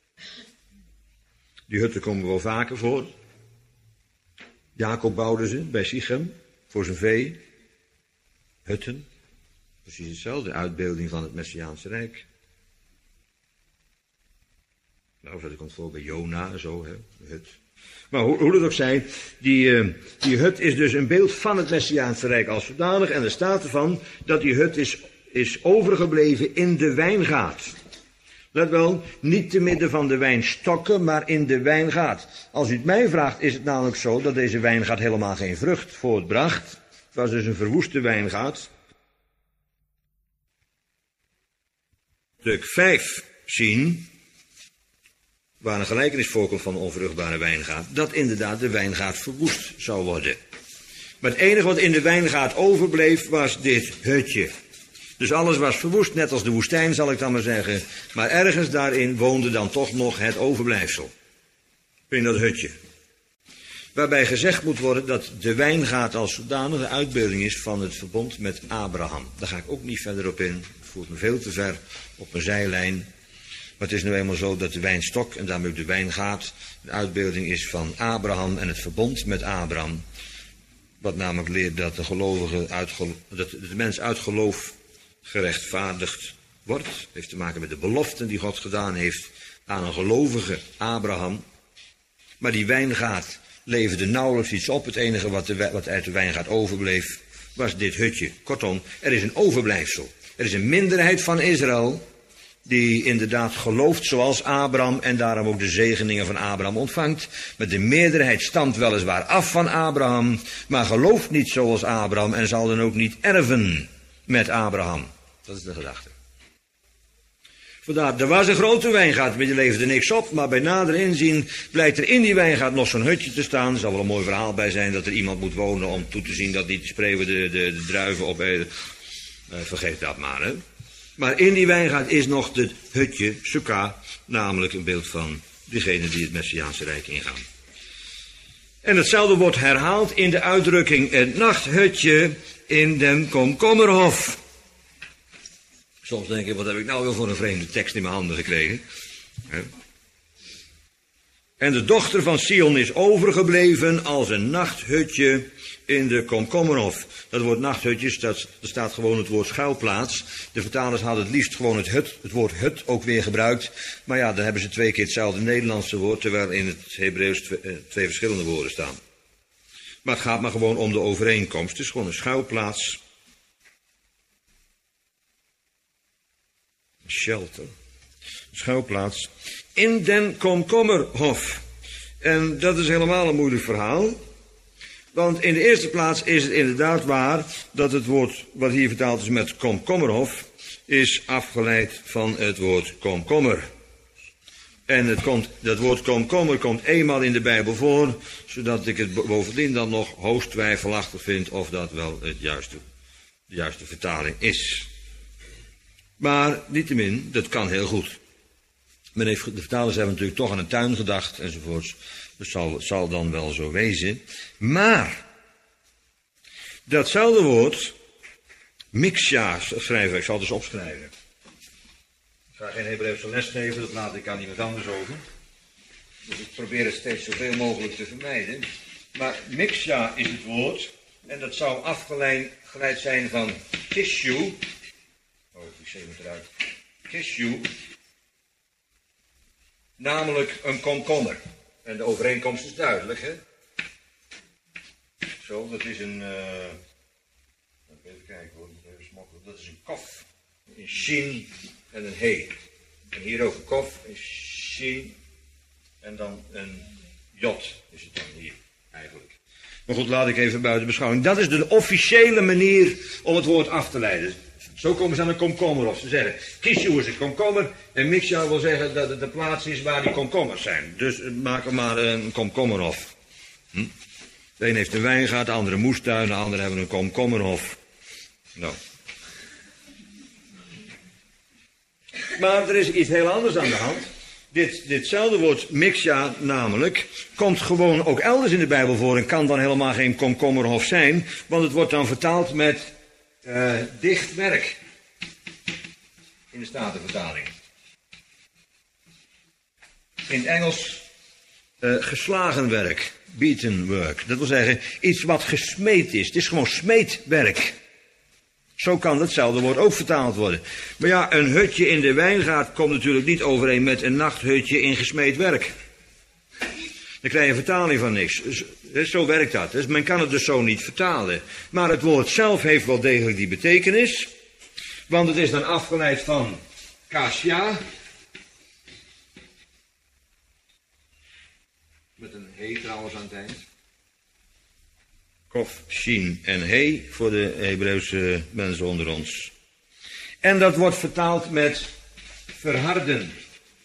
Die hutten komen wel vaker voor. Jacob bouwde ze bij Sichem, voor zijn vee. Hutten. Precies hetzelfde, uitbeelding van het Messiaanse Rijk. Nou, dat komt voor bij Jona en zo, hè, hut. Maar hoe het ook zij, die hut is dus een beeld van het Messiaanse Rijk als zodanig. En er staat ervan dat die hut is overgebleven in de wijngaard. Let wel, niet te midden van de wijnstokken, maar in de wijngaard. Als u het mij vraagt, is het namelijk zo dat deze wijngaard helemaal geen vrucht voortbracht. Het was dus een verwoeste wijngaard. Stuk 5 zien, waar een gelijkenis voorkomt van de onvruchtbare wijngaard, dat inderdaad de wijngaard verwoest zou worden. Maar het enige wat in de wijngaard overbleef was dit hutje. Dus alles was verwoest, net als de woestijn zal ik dan maar zeggen. Maar ergens daarin woonde dan toch nog het overblijfsel. In dat hutje. Waarbij gezegd moet worden dat de wijngaard als zodanig de uitbeelding is van het verbond met Abraham. Daar ga ik ook niet verder op in. Het voert me veel te ver op een zijlijn. Maar het is nu eenmaal zo dat de wijnstok en daarmee ook de wijngaard een uitbeelding is van Abraham en het verbond met Abraham. Wat namelijk leert dat dat de mens uit geloof gerechtvaardigd wordt. Het heeft te maken met de beloften die God gedaan heeft aan een gelovige Abraham. Maar die wijngaard leverde nauwelijks iets op. Het enige wat uit de wijngaard overbleef was dit hutje. Kortom, er is een overblijfsel. Er is een minderheid van Israël die inderdaad gelooft zoals Abraham en daarom ook de zegeningen van Abraham ontvangt. Maar de meerderheid stamt weliswaar af van Abraham, maar gelooft niet zoals Abraham en zal dan ook niet erven met Abraham. Dat is de gedachte. Vandaar, er was een grote wijngaard, maar die leverde niks op. Maar bij nader inzien blijkt er in die wijngaard nog zo'n hutje te staan. Er zal wel een mooi verhaal bij zijn dat er iemand moet wonen om toe te zien dat niet spreeuwen de druiven op. Vergeet dat maar, hè. Maar in die wijngaard is nog het hutje, Sukkah, namelijk een beeld van diegenen die het Messiaanse Rijk ingaan. En hetzelfde wordt herhaald in de uitdrukking het nachthutje in den komkommerhof. Soms denk ik, wat heb ik nou weer voor een vreemde tekst in mijn handen gekregen? En de dochter van Sion is overgebleven als een nachthutje in de komkommerhof. Dat woord nachthutjes, er staat gewoon het woord schuilplaats. De vertalers hadden het liefst gewoon het woord hut ook weer gebruikt. Maar ja, dan hebben ze 2 keer hetzelfde Nederlandse woord, terwijl in het Hebreeuws 2 verschillende woorden staan. Maar het gaat maar gewoon om de overeenkomst. Het is gewoon een schuilplaats. Shelter. Schuilplaats. In den komkommerhof. En dat is helemaal een moeilijk verhaal. Want in de eerste plaats is het inderdaad waar dat het woord wat hier vertaald is met komkommerhof is afgeleid van het woord komkommer. En dat woord komkommer komt eenmaal in de Bijbel voor, zodat ik het bovendien dan nog hoogst twijfelachtig vind of dat wel de juiste vertaling is. Maar niettemin, dat kan heel goed. De vertalers hebben natuurlijk toch aan een tuin gedacht enzovoorts. Dus zal dan wel zo wezen. Maar datzelfde woord, mixja schrijven, ik zal het dus opschrijven. Ik ga geen Hebreeuwse les geven, dat laat ik aan iemand anders over. Dus ik probeer het steeds zoveel mogelijk te vermijden. Maar mixja is het woord, en dat zou afgeleid zijn van kishu. Oh, ik zie het eruit. Kishu. Namelijk een komkommer. En de overeenkomst is duidelijk, hè? Zo, dat is een... even kijken hoor, even smokkelen. Dat is een kof, een shin en een he. En hier ook een kof, een shin en dan een jot is het dan hier, eigenlijk. Maar goed, laat ik even buiten beschouwing. Dat is de officiële manier om het woord af te leiden. Zo komen ze aan een komkommer of ze zeggen, kishu is een komkommer en mixja wil zeggen dat het de plaats is waar die komkommers zijn. Dus maak er maar een komkommerhof. De een heeft een wijngaard, de andere moestuin, de andere hebben een komkommerhof. Nou. Maar er is iets heel anders aan de hand. Ditzelfde woord mixja namelijk komt gewoon ook elders in de Bijbel voor en kan dan helemaal geen komkommerhof zijn, want het wordt dan vertaald met dicht werk in de Statenvertaling. In het Engels geslagen werk, beaten work. Dat wil zeggen iets wat gesmeed is. Het is gewoon smeedwerk. Zo kan hetzelfde woord ook vertaald worden. Maar ja, een hutje in de wijngaard komt natuurlijk niet overeen met een nachthutje in gesmeed werk. Dan krijg je een vertaling van niks. Zo werkt dat. Dus men kan het dus zo niet vertalen. Maar het woord zelf heeft wel degelijk die betekenis. Want het is dan afgeleid van kasja. Met een he trouwens aan het eind. Kof, shin en he voor de Hebreeuwse mensen onder ons. En dat wordt vertaald met verharden.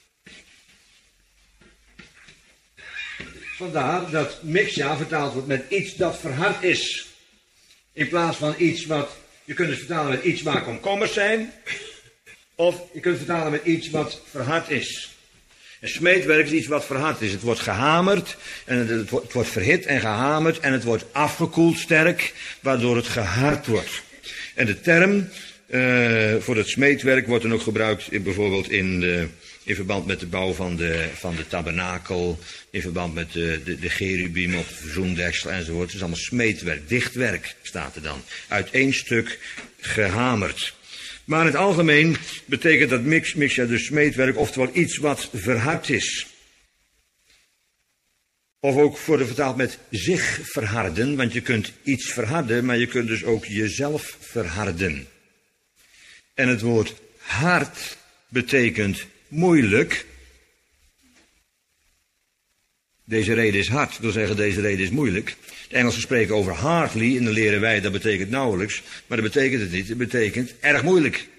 Vandaar dat mixja vertaald wordt met iets dat verhard is. In plaats van iets wat, je kunt het vertalen met iets waar komkommers zijn. Of je kunt het vertalen met iets wat verhard is. En smeedwerk is iets wat verhard is. Het wordt gehamerd, en het wordt verhit en gehamerd en het wordt afgekoeld sterk, waardoor het gehard wordt. En de term voor het smeedwerk wordt dan ook gebruikt bijvoorbeeld in verband met de bouw van de tabernakel, in verband met de cherubim op het verzoendeksel enzovoort. Het is allemaal smeedwerk, dichtwerk staat er dan. Uit één stuk gehamerd. Maar in het algemeen betekent dat mixja dus smeedwerk, oftewel iets wat verhard is. Of ook voor de vertaald met zich verharden, want je kunt iets verharden, maar je kunt dus ook jezelf verharden. En het woord hard betekent moeilijk. Deze reden is hard, dat wil zeggen deze reden is moeilijk. De Engelsen spreken over hardly en dan leren wij dat betekent nauwelijks. Maar dat betekent het niet, het betekent erg moeilijk.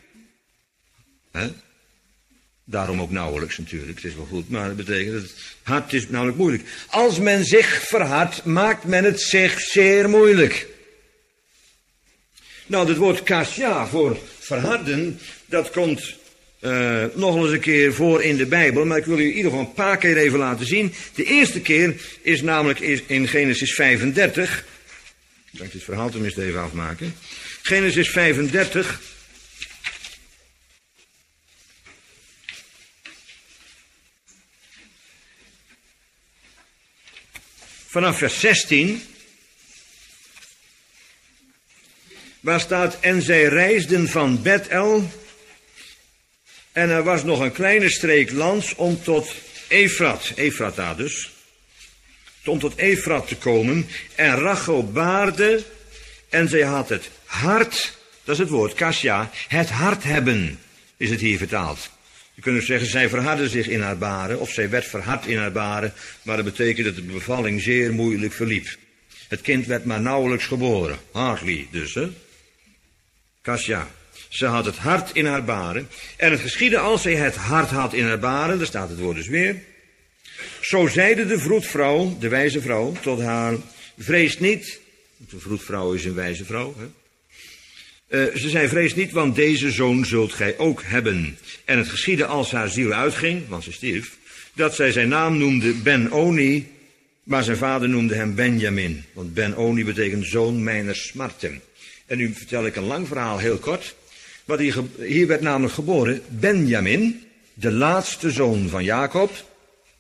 Daarom ook nauwelijks natuurlijk, het is wel goed, maar het betekent dat het hard is namelijk moeilijk. Als men zich verhardt, maakt men het zich zeer moeilijk. Nou, het woord kasja voor verharden, dat komt nog eens een keer voor in de Bijbel, maar ik wil u in ieder geval een paar keer even laten zien. De eerste keer is namelijk in Genesis 35. Kan ik dit verhaal tenminste even afmaken. Genesis 35. Vanaf vers 16. Waar staat, en zij reisden van Bethel. En er was nog een kleine streek lands om tot Efrata dus. Om tot Efrat te komen. En Rachel baarde. En zij had het hart, dat is het woord, kasja, het hart hebben, is het hier vertaald. Je kunt dus zeggen, zij verhardde zich in haar baren, of zij werd verhard in haar baren, maar dat betekent dat de bevalling zeer moeilijk verliep. Het kind werd maar nauwelijks geboren. Hardly dus, hè. Kasja. Ze had het hart in haar baren. En het geschiedde als zij het hart had in haar baren, daar staat het woord dus weer. Zo zeide de vroedvrouw, de wijze vrouw, tot haar, vrees niet. De vroedvrouw is een wijze vrouw, hè. Ze zei, vrees niet, want deze zoon zult gij ook hebben. En het geschiedde als haar ziel uitging, want ze stierf, dat zij zijn naam noemde Ben-Oni, maar zijn vader noemde hem Benjamin. Want Ben-Oni betekent zoon mijner smarten. En nu vertel ik een lang verhaal heel kort. Want hier werd namelijk geboren Benjamin, de laatste zoon van Jacob.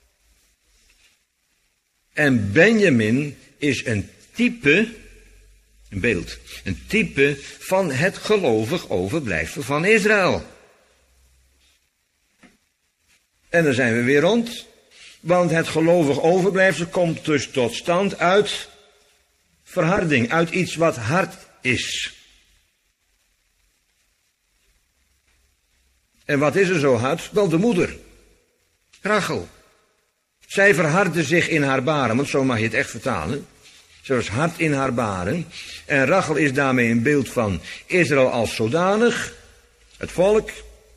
En Benjamin is een type, een beeld, een type van het gelovig overblijfsel van Israël. En dan zijn we weer rond. Want het gelovig overblijfsel komt dus tot stand uit verharding, uit iets wat hard is. En wat is er zo hard? Wel, de moeder, Rachel. Zij verhardde zich in haar baren, want zo mag je het echt vertalen. Ze was hard in haar baren. En Rachel is daarmee een beeld van Israël als zodanig, het volk.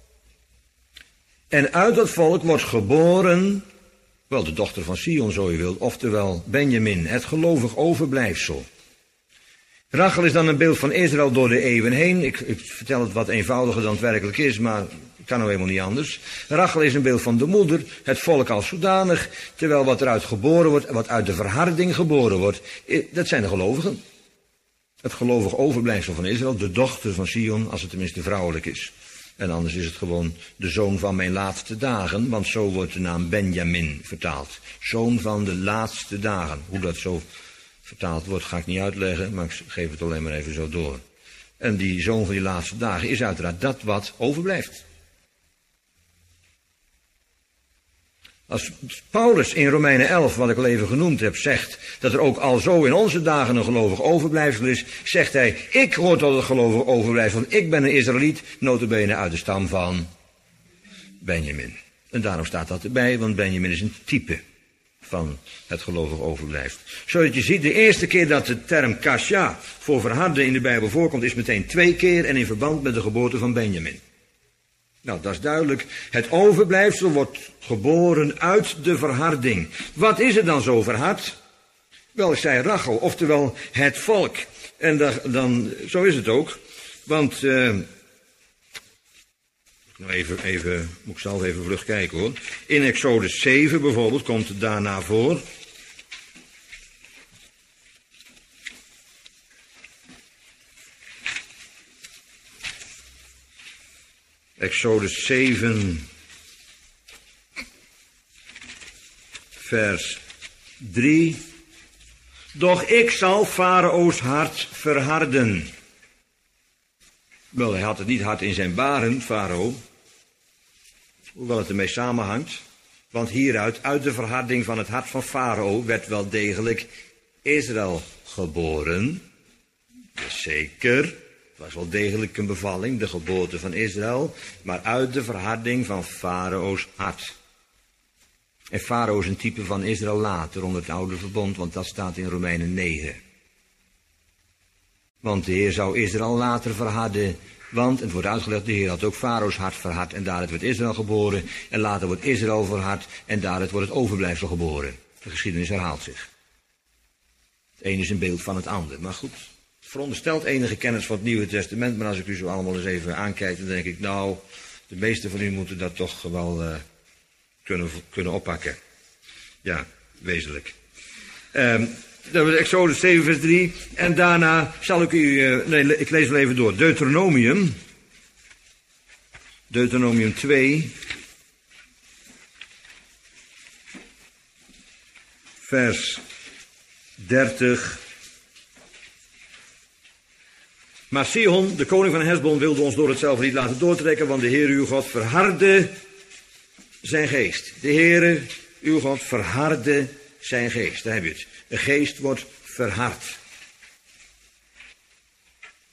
En uit dat volk wordt geboren, wel de dochter van Sion zo je wilt, oftewel Benjamin, het gelovig overblijfsel. Rachel is dan een beeld van Israël door de eeuwen heen. Ik vertel het wat eenvoudiger dan het werkelijk is, maar het kan nou helemaal niet anders. Rachel is een beeld van de moeder, het volk als zodanig, terwijl wat eruit geboren wordt, wat uit de verharding geboren wordt, dat zijn de gelovigen. Het gelovig overblijfsel van Israël, de dochter van Sion, als het tenminste vrouwelijk is. En anders is het gewoon de zoon van mijn laatste dagen, want zo wordt de naam Benjamin vertaald. Zoon van de laatste dagen. Hoe dat zo vertaald wordt ga ik niet uitleggen, maar ik geef het alleen maar even zo door. En die zoon van die laatste dagen is uiteraard dat wat overblijft. Als Paulus in Romeinen 11, wat ik al even genoemd heb, zegt dat er ook al zo in onze dagen een gelovig overblijfsel is, zegt hij, ik hoor tot het gelovig overblijfsel, want ik ben een Israëliet, nota bene uit de stam van Benjamin. En daarom staat dat erbij, want Benjamin is een type van het gelovig overblijfsel. Zodat je ziet, de eerste keer dat de term kasja voor verharden in de Bijbel voorkomt, is meteen 2 keer en in verband met de geboorte van Benjamin. Nou, dat is duidelijk. Het overblijfsel wordt geboren uit de verharding. Wat is er dan zo verhard? Wel, ik zei Rachel, oftewel het volk. En dan zo is het ook. Want, nou moet ik zelf even vlug kijken hoor. In Exodus 7 bijvoorbeeld komt het daarna voor. Exodus 7, vers 3. Doch ik zal Farao's hart verharden. Wel, hij had het niet hard in zijn baren, Farao. Hoewel het ermee samenhangt. Want hieruit, uit de verharding van het hart van Farao, werd wel degelijk Israël geboren. Zeker. Het was wel degelijk een bevalling, de geboorte van Israël, maar uit de verharding van Farao's hart. En Farao is een type van Israël later onder het oude verbond, want dat staat in Romeinen 9. Want de Heer zou Israël later verharden, want, het wordt uitgelegd, de Heer had ook Farao's hart verhard en daaruit werd Israël geboren. En later wordt Israël verhard en daaruit wordt het overblijfsel geboren. De geschiedenis herhaalt zich. Het een is een beeld van het ander, maar goed. Veronderstelt enige kennis van het Nieuwe Testament, maar als ik u zo allemaal eens even aankijk, dan denk ik, nou, de meeste van u moeten dat toch wel kunnen oppakken. Ja, wezenlijk. Dat was Exodus 7 vers 3. En daarna zal ik u, ik lees wel even door. Deuteronomium 2. Vers 30. Maar Sihon, de koning van Hesbon, wilde ons door hetzelfde niet laten doortrekken, want de Heer uw God verhardde zijn geest. De Heere uw God verhardde zijn geest. Daar heb je het. De geest wordt verhard. Het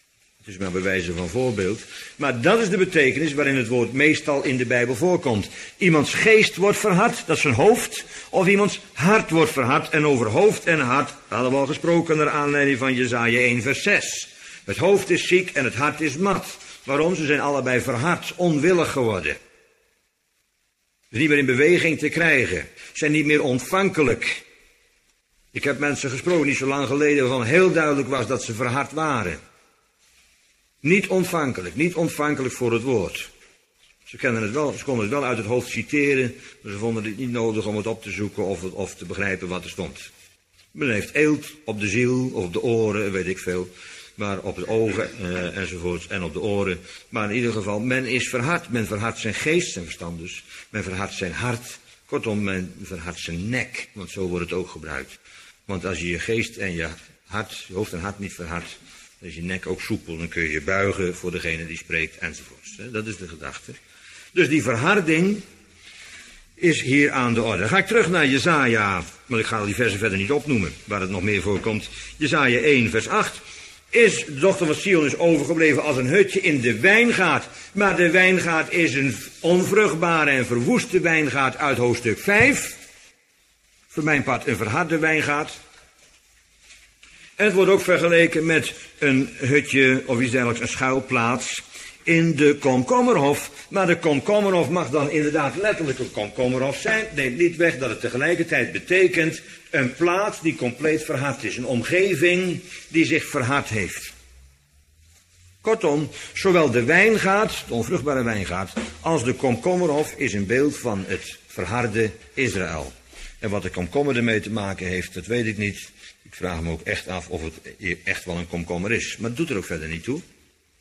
is maar bij wijze van voorbeeld. Maar dat is de betekenis waarin het woord meestal in de Bijbel voorkomt. Iemands geest wordt verhard, dat is zijn hoofd. Of iemands hart wordt verhard. En over hoofd en hart hadden we al gesproken naar aanleiding van Jesaja 1 vers 6. Het hoofd is ziek en het hart is mat. Waarom? Ze zijn allebei verhard, onwillig geworden. Niet meer in beweging te krijgen. Zijn niet meer ontvankelijk. Ik heb mensen gesproken niet zo lang geleden waarvan heel duidelijk was dat ze verhard waren. Niet ontvankelijk voor het woord. Ze kenden het wel, ze konden het wel uit het hoofd citeren, maar ze vonden het niet nodig om het op te zoeken of te begrijpen wat er stond. Men heeft eelt op de ziel, of op de oren, weet ik veel, maar op de ogen enzovoorts en op de oren. Maar in ieder geval, men is verhard. Men verhardt zijn geest, zijn verstand dus. Men verhardt zijn hart. Kortom, men verhardt zijn nek, want zo wordt het ook gebruikt. Want als je je geest en je hart, je hoofd en hart niet verhardt, dan is je nek ook soepel. Dan kun je je buigen voor degene die spreekt enzovoorts. Dat is de gedachte. Dus die verharding is hier aan de orde. Dan ga ik terug naar Jesaja, maar ik ga die versen verder niet opnoemen, waar het nog meer voorkomt. Jesaja 1 vers 8. De dochter van Sion is overgebleven als een hutje in de wijngaard. Maar de wijngaard is een onvruchtbare en verwoeste wijngaard uit hoofdstuk 5. Voor mijn part een verharde wijngaard. En het wordt ook vergeleken met een hutje of iets dergelijks, een schuilplaats in de komkommerhof. Maar de komkommerhof mag dan inderdaad letterlijk een komkommerhof zijn. Neemt niet weg dat het tegelijkertijd betekent een plaats die compleet verhard is. Een omgeving die zich verhard heeft. Kortom, zowel de wijngaard, de onvruchtbare wijngaard, als de komkommerhof is een beeld van het verharde Israël. En wat de komkommer ermee te maken heeft, dat weet ik niet. Ik vraag me ook echt af of het echt wel een komkommer is. Maar het doet er ook verder niet toe.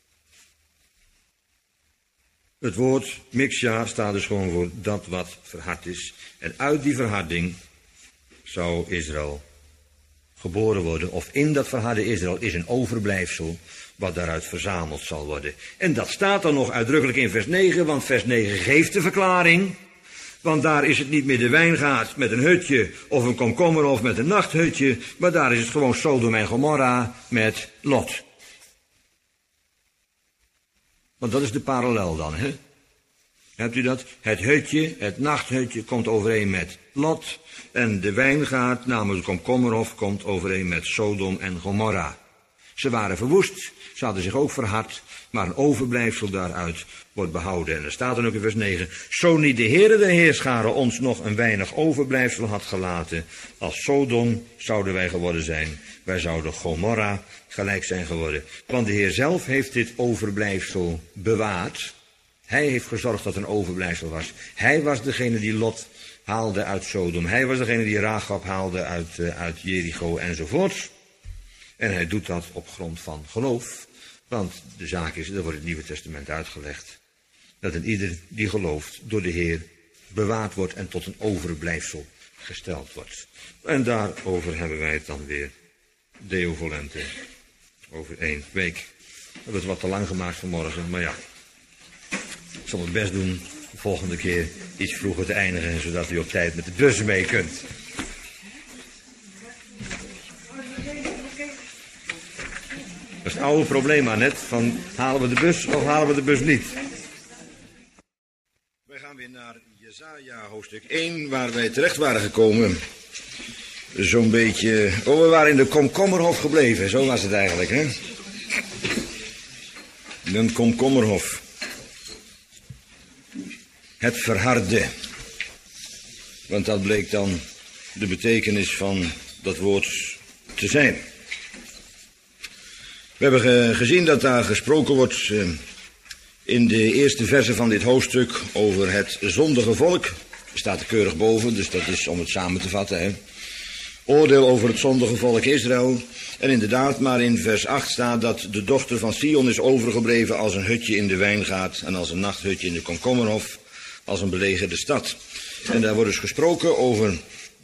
Het woord mixja staat dus gewoon voor dat wat verhard is. En uit die verharding zou Israël geboren worden. Of in dat verharde Israël is een overblijfsel wat daaruit verzameld zal worden. En dat staat dan nog uitdrukkelijk in vers 9, want vers 9 geeft de verklaring. Want daar is het niet meer de wijngaard met een hutje of een komkommerhof met een nachthutje, maar daar is het gewoon Sodom en Gomorra met Lot. Want dat is de parallel dan, hè? Hebt u dat? Het hutje, het nachthutje komt overeen met Lot en de wijngaard, namelijk de komkommerhof, komt overeen met Sodom en Gomorra. Ze waren verwoest, ze hadden zich ook verhard, maar een overblijfsel daaruit wordt behouden. En er staat dan ook in vers 9, zo niet de Heere der Heerscharen ons nog een weinig overblijfsel had gelaten, als Sodom zouden wij geworden zijn. Wij zouden Gomorra gelijk zijn geworden. Want de Heer zelf heeft dit overblijfsel bewaard. Hij heeft gezorgd dat er een overblijfsel was. Hij was degene die Lot haalde uit Sodom. Hij was degene die Rahab haalde uit Jericho enzovoort. En hij doet dat op grond van geloof. Want de zaak is, daar wordt het Nieuwe Testament uitgelegd, dat een ieder die gelooft door de Heer bewaard wordt en tot een overblijfsel gesteld wordt. En daarover hebben wij het dan weer Deo volente over 1 week. We hebben het wat te lang gemaakt vanmorgen, maar ja, ik zal het best doen de volgende keer iets vroeger te eindigen, zodat u op tijd met de bus mee kunt. Dat is het oude probleem, Annette, van halen we de bus of halen we de bus niet? Wij gaan weer naar Jesaja hoofdstuk 1, waar wij terecht waren gekomen. Zo'n beetje, we waren in de komkommerhof gebleven, zo was het eigenlijk, hè? De komkommerhof. Het verharde. Want dat bleek dan de betekenis van dat woord te zijn. We hebben gezien dat daar gesproken wordt in de eerste verse van dit hoofdstuk over het zondige volk. Er staat er keurig boven, dus dat is om het samen te vatten, hè. Oordeel over het zondige volk Israël. En inderdaad, maar in vers 8 staat dat de dochter van Sion is overgebleven als een hutje in de wijngaard en als een nachthutje in de komkommerhof, als een belegerde stad. En daar wordt dus gesproken over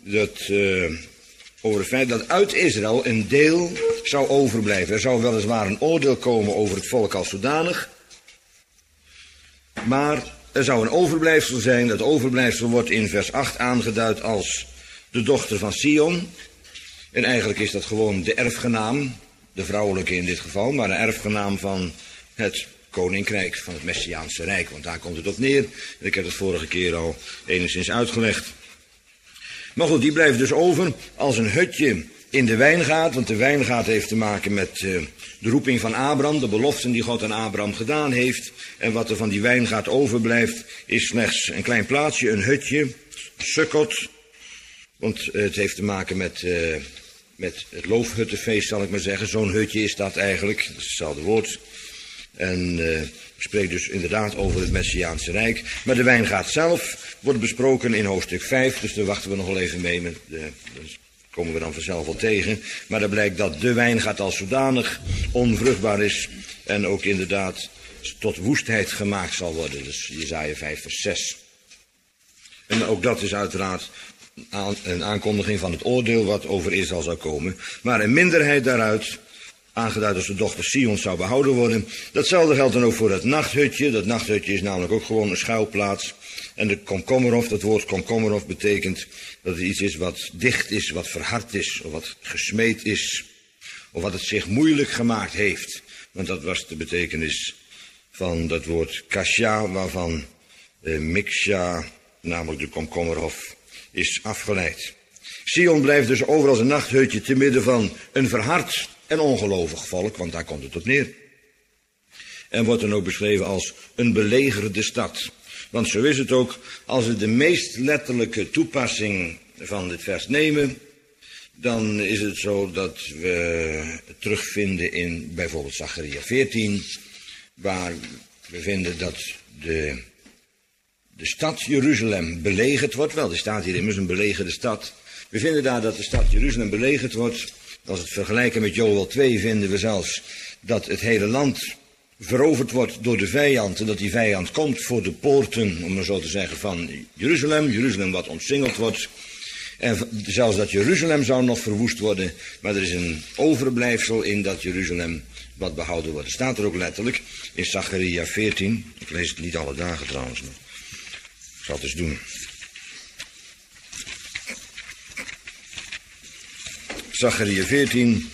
het feit dat uit Israël een deel zou overblijven. Er zou weliswaar een oordeel komen over het volk als zodanig, maar er zou een overblijfsel zijn. Dat overblijfsel wordt in vers 8 aangeduid als de dochter van Sion. En eigenlijk is dat gewoon de erfgenaam de vrouwelijke in dit geval, maar een erfgenaam van het koninkrijk, van het Messiaanse Rijk. Want daar komt het op neer. En ik heb het vorige keer al enigszins uitgelegd. Maar goed, die blijft dus over als een hutje in de wijngaard. Want de wijngaard heeft te maken met de roeping van Abraham, de beloften die God aan Abraham gedaan heeft. En wat er van die wijngaard overblijft is slechts een klein plaatsje, een hutje, Sukkot. Want het heeft te maken met het loofhuttenfeest, zal ik maar zeggen. Zo'n hutje is dat eigenlijk, dat is hetzelfde woord. En spreekt dus inderdaad over het Messiaanse Rijk. Maar de wijngaard zelf wordt besproken in hoofdstuk 5, dus daar wachten we nog wel even mee. Dat komen we dan vanzelf wel tegen. Maar dan blijkt dat de wijngaard als zodanig onvruchtbaar is en ook inderdaad tot woestheid gemaakt zal worden. Dus Jesaja 5 vers 6. En ook dat is uiteraard een aankondiging van het oordeel wat over Israël zou komen. Maar een minderheid daaruit, aangeduid als de dochter Sion, zou behouden worden. Datzelfde geldt dan ook voor het nachthutje. Dat nachthutje is namelijk ook gewoon een schuilplaats. En de komkommerhof, dat woord komkommerhof betekent dat het iets is wat dicht is, wat verhard is, of wat gesmeed is. Of wat het zich moeilijk gemaakt heeft. Want dat was de betekenis van dat woord kasha, waarvan miksha, namelijk de komkommerhof, is afgeleid. Sion blijft dus over als een nachthutje te midden van een verhard en ongelovig volk, want daar komt het op neer. En wordt dan ook beschreven als een belegerde stad. Want zo is het ook, als we de meest letterlijke toepassing van dit vers nemen, dan is het zo dat we het terugvinden in bijvoorbeeld Zacharia 14, waar we vinden dat de stad Jeruzalem belegerd wordt. Wel, er staat hier immers een belegerde stad. We vinden daar dat de stad Jeruzalem belegerd wordt. Als we het vergelijken met Joël 2 vinden we zelfs dat het hele land veroverd wordt door de vijand. En dat die vijand komt voor de poorten, om maar zo te zeggen, van Jeruzalem. Jeruzalem wat omsingeld wordt. En zelfs dat Jeruzalem zou nog verwoest worden. Maar er is een overblijfsel in dat Jeruzalem wat behouden wordt. Dat staat er ook letterlijk in Zacharia 14. Ik lees het niet alle dagen trouwens, maar ik zal het eens doen. Zacharia 14,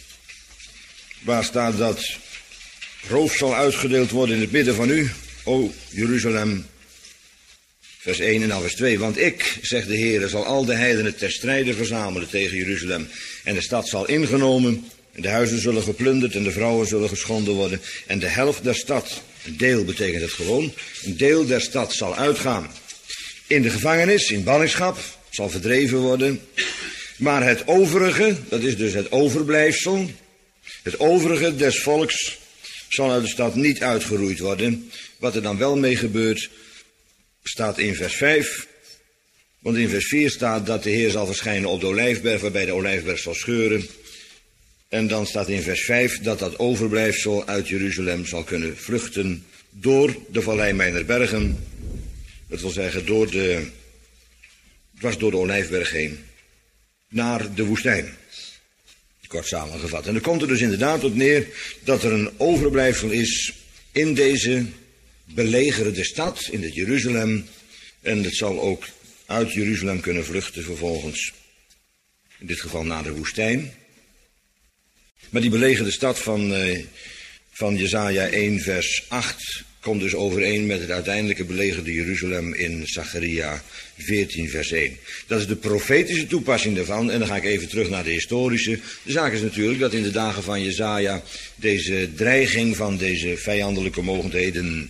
waar staat dat roof zal uitgedeeld worden in het midden van u, o Jeruzalem. Vers 1 en dan vers 2. Want ik, zegt de Heer, zal al de heidenen ter strijde verzamelen tegen Jeruzalem. En de stad zal ingenomen, en de huizen zullen geplunderd en de vrouwen zullen geschonden worden. En de helft der stad, een deel betekent het gewoon, een deel der stad zal uitgaan. In de gevangenis, in ballingschap, zal verdreven worden. Maar het overige, dat is dus het overblijfsel, het overige des volks zal uit de stad niet uitgeroeid worden. Wat er dan wel mee gebeurt, staat in vers 5. Want in vers 4 staat dat de Heer zal verschijnen op de olijfberg, waarbij de olijfberg zal scheuren. En dan staat in vers 5 dat dat overblijfsel uit Jeruzalem zal kunnen vluchten door de vallei mijner bergen. Dat wil zeggen dwars door de olijfberg heen, naar de woestijn. Kort samengevat. En dan komt er dus inderdaad op neer dat er een overblijfsel is in deze belegerde stad, in het Jeruzalem. En het zal ook uit Jeruzalem kunnen vluchten vervolgens. In dit geval naar de woestijn. Maar die belegerde stad van Jesaja 1 vers 8 komt dus overeen met het uiteindelijke belegerde Jeruzalem in Zacharia 14 vers 1. Dat is de profetische toepassing daarvan. En dan ga ik even terug naar de historische. De zaak is natuurlijk dat in de dagen van Jesaja deze dreiging van deze vijandelijke mogendheden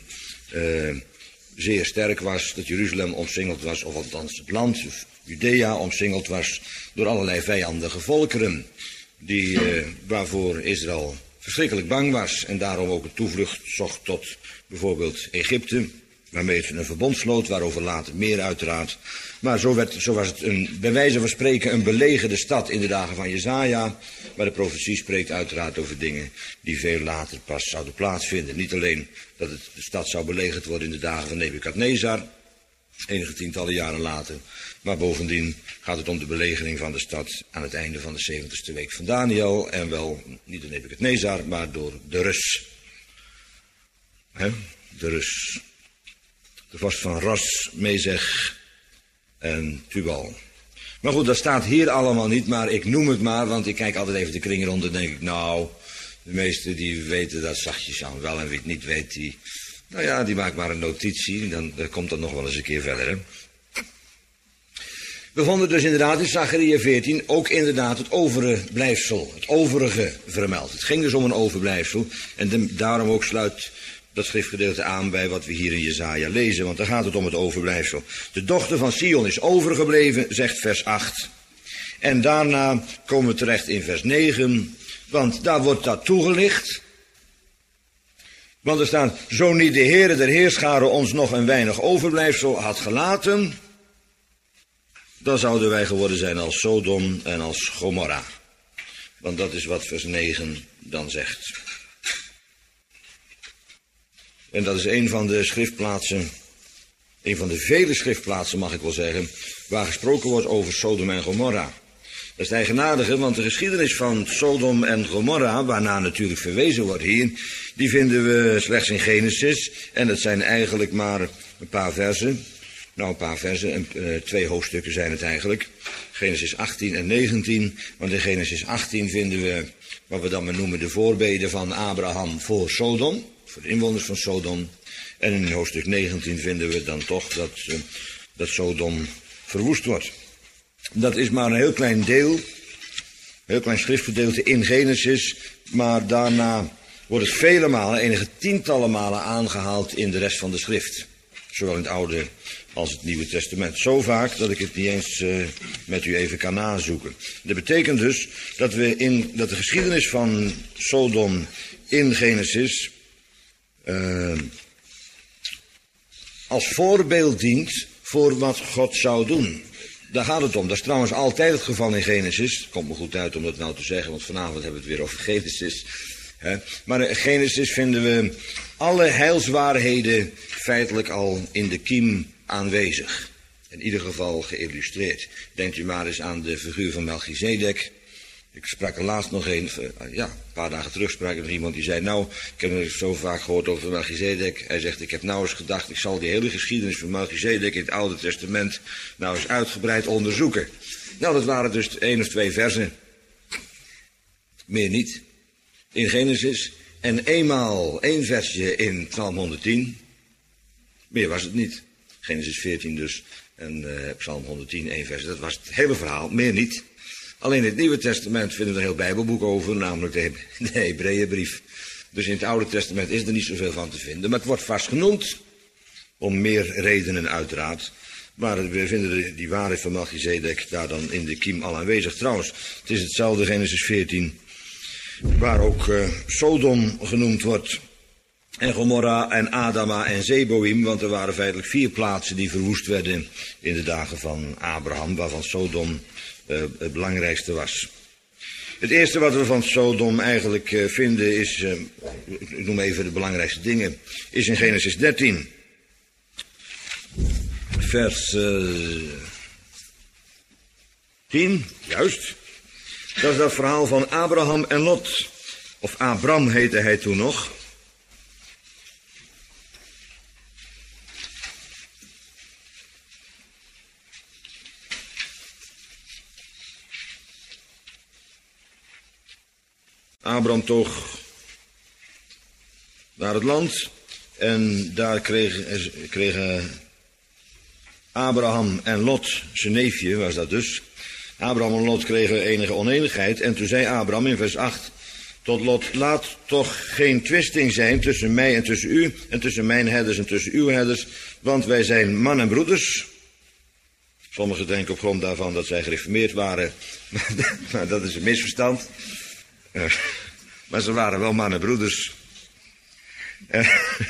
zeer sterk was. Dat Jeruzalem omsingeld was, of althans het land, Judea, omsingeld was door allerlei vijandige volkeren. Waarvoor Israël verschrikkelijk bang was en daarom ook een toevlucht zocht tot bijvoorbeeld Egypte, waarmee het een verbond sloot, waarover later meer uiteraard. Maar zo was het bij wijze van spreken een belegerde stad in de dagen van Jesaja, maar de profetie spreekt uiteraard over dingen die veel later pas zouden plaatsvinden. Niet alleen dat de stad zou belegerd worden in de dagen van Nebukadnezar, enige tientallen jaren later, maar bovendien gaat het om de belegering van de stad aan het einde van de 70ste week van Daniel, en wel niet door Nebukadnezar, maar door de Rus. De Rus. De vorst van Ras, Mezech en Tubal. Maar goed, dat staat hier allemaal niet, maar ik noem het maar, want ik kijk altijd even de kring rond en denk ik, nou, de meesten die weten dat zachtjes aan wel en wie het niet weet, die maakt maar een notitie, dan komt dat nog wel eens een keer verder, hè. We vonden dus inderdaad in Zacharia 14 ook inderdaad het overblijfsel, het overige vermeld. Het ging dus om een overblijfsel en daarom ook sluit dat schriftgedeelte aan bij wat we hier in Jesaja lezen, want daar gaat het om het overblijfsel. De dochter van Sion is overgebleven, zegt vers 8. En daarna komen we terecht in vers 9, want daar wordt dat toegelicht. Want er staat, zo niet de Heere der Heerscharen ons nog een weinig overblijfsel had gelaten, dan zouden wij geworden zijn als Sodom en als Gomorra. Want dat is wat vers 9 dan zegt. En dat is een van de schriftplaatsen, een van de vele schriftplaatsen mag ik wel zeggen, waar gesproken wordt over Sodom en Gomorra. Dat is het eigenaardige, want de geschiedenis van Sodom en Gomorra, waarna natuurlijk verwezen wordt hier, die vinden we slechts in Genesis. En dat zijn eigenlijk maar een paar versen. Nou, een paar versen, 2 hoofdstukken zijn het eigenlijk. Genesis 18 en 19. Want in Genesis 18 vinden we wat we dan maar noemen de voorbeden van Abraham voor Sodom. Voor de inwoners van Sodom. En in hoofdstuk 19 vinden we dan toch dat Sodom verwoest wordt. Dat is maar een heel klein deel, een heel klein schriftgedeelte in Genesis. Maar daarna wordt het vele malen, enige tientallen malen aangehaald in de rest van de schrift. Zowel in het Oude als het Nieuwe Testament. Zo vaak dat ik het niet eens met u even kan nazoeken. Dat betekent dus dat dat de geschiedenis van Sodom in Genesis als voorbeeld dient voor wat God zou doen. Daar gaat het om. Dat is trouwens altijd het geval in Genesis. Het komt me goed uit om dat nou te zeggen, want vanavond hebben we het weer over Genesis. Maar in Genesis vinden we alle heilswaarheden feitelijk al in de kiem aanwezig. In ieder geval geïllustreerd. Denkt u maar eens aan de figuur van Melchizedek. Ik sprak er laatst nog een paar dagen terug sprak er nog iemand die zei, nou, ik heb er zo vaak gehoord over Melchizedek. Hij zegt, ik heb nou eens gedacht, ik zal die hele geschiedenis van Melchizedek in het Oude Testament nou eens uitgebreid onderzoeken. Nou, dat waren dus 1 of 2 versen. Meer niet. In Genesis. En eenmaal 1 versje in Psalm 110. Meer was het niet. Genesis 14 dus. En Psalm 110, 1 vers. Dat was het hele verhaal. Meer niet. Alleen in het Nieuwe Testament vinden we een heel Bijbelboek over, namelijk de Hebreeënbrief. Dus in het Oude Testament is er niet zoveel van te vinden. Maar het wordt vast genoemd, om meer redenen uiteraard. Maar we vinden die waarheid van Melchizedek daar dan in de kiem al aanwezig. Trouwens, het is hetzelfde Genesis 14, waar ook Sodom genoemd wordt. En Gomorra en Adama en Zeboïm, want er waren feitelijk 4 plaatsen die verwoest werden in de dagen van Abraham, waarvan Sodom het belangrijkste was. Het eerste wat we van Sodom eigenlijk vinden is, ik noem even de belangrijkste dingen, is in Genesis 13. Vers 10, juist. Dat is dat verhaal van Abraham en Lot. Of Abram heette hij toen nog. Abram toog naar het land en daar kregen Abraham en Lot, zijn neefje was dat dus. Abraham en Lot kregen enige oneenigheid en toen zei Abraham in vers 8 tot Lot, laat toch geen twisting zijn tussen mij en tussen u en tussen mijn herders en tussen uw herders, want wij zijn man en broeders. Sommigen denken op grond daarvan dat zij gereformeerd waren, maar dat is een misverstand. Maar ze waren wel man en broeders. En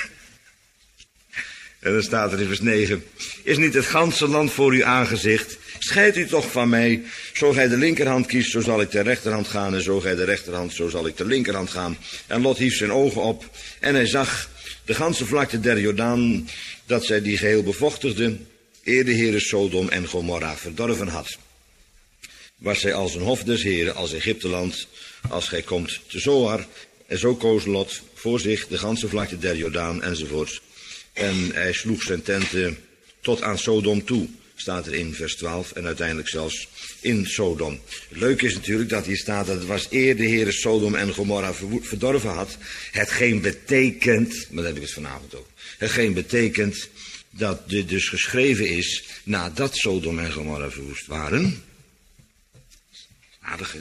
dan staat er in vers 9. Is niet het ganse land voor uw aangezicht? Scheid u toch van mij. Zo gij de linkerhand kiest, zo zal ik ter rechterhand gaan. En zo gij de rechterhand, zo zal ik ter linkerhand gaan. En Lot hief zijn ogen op. En hij zag de ganse vlakte der Jordaan, dat zij die geheel bevochtigde, eer de Heere Sodom en Gomorra verdorven had. Was zij als een hof des Heren, als Egypteland, als gij komt te Zoar. En zo koos Lot voor zich de ganse vlakte der Jordaan enzovoort. En hij sloeg zijn tenten tot aan Sodom toe. staat er in vers 12 en uiteindelijk zelfs in Sodom. Het leuke is natuurlijk dat hier staat dat het was eer de Heere Sodom en Gomorra verdorven had. Hetgeen betekent, maar daar heb ik het vanavond over. Hetgeen betekent dat dit dus geschreven is nadat Sodom en Gomorra verwoest waren. Aardig, hè?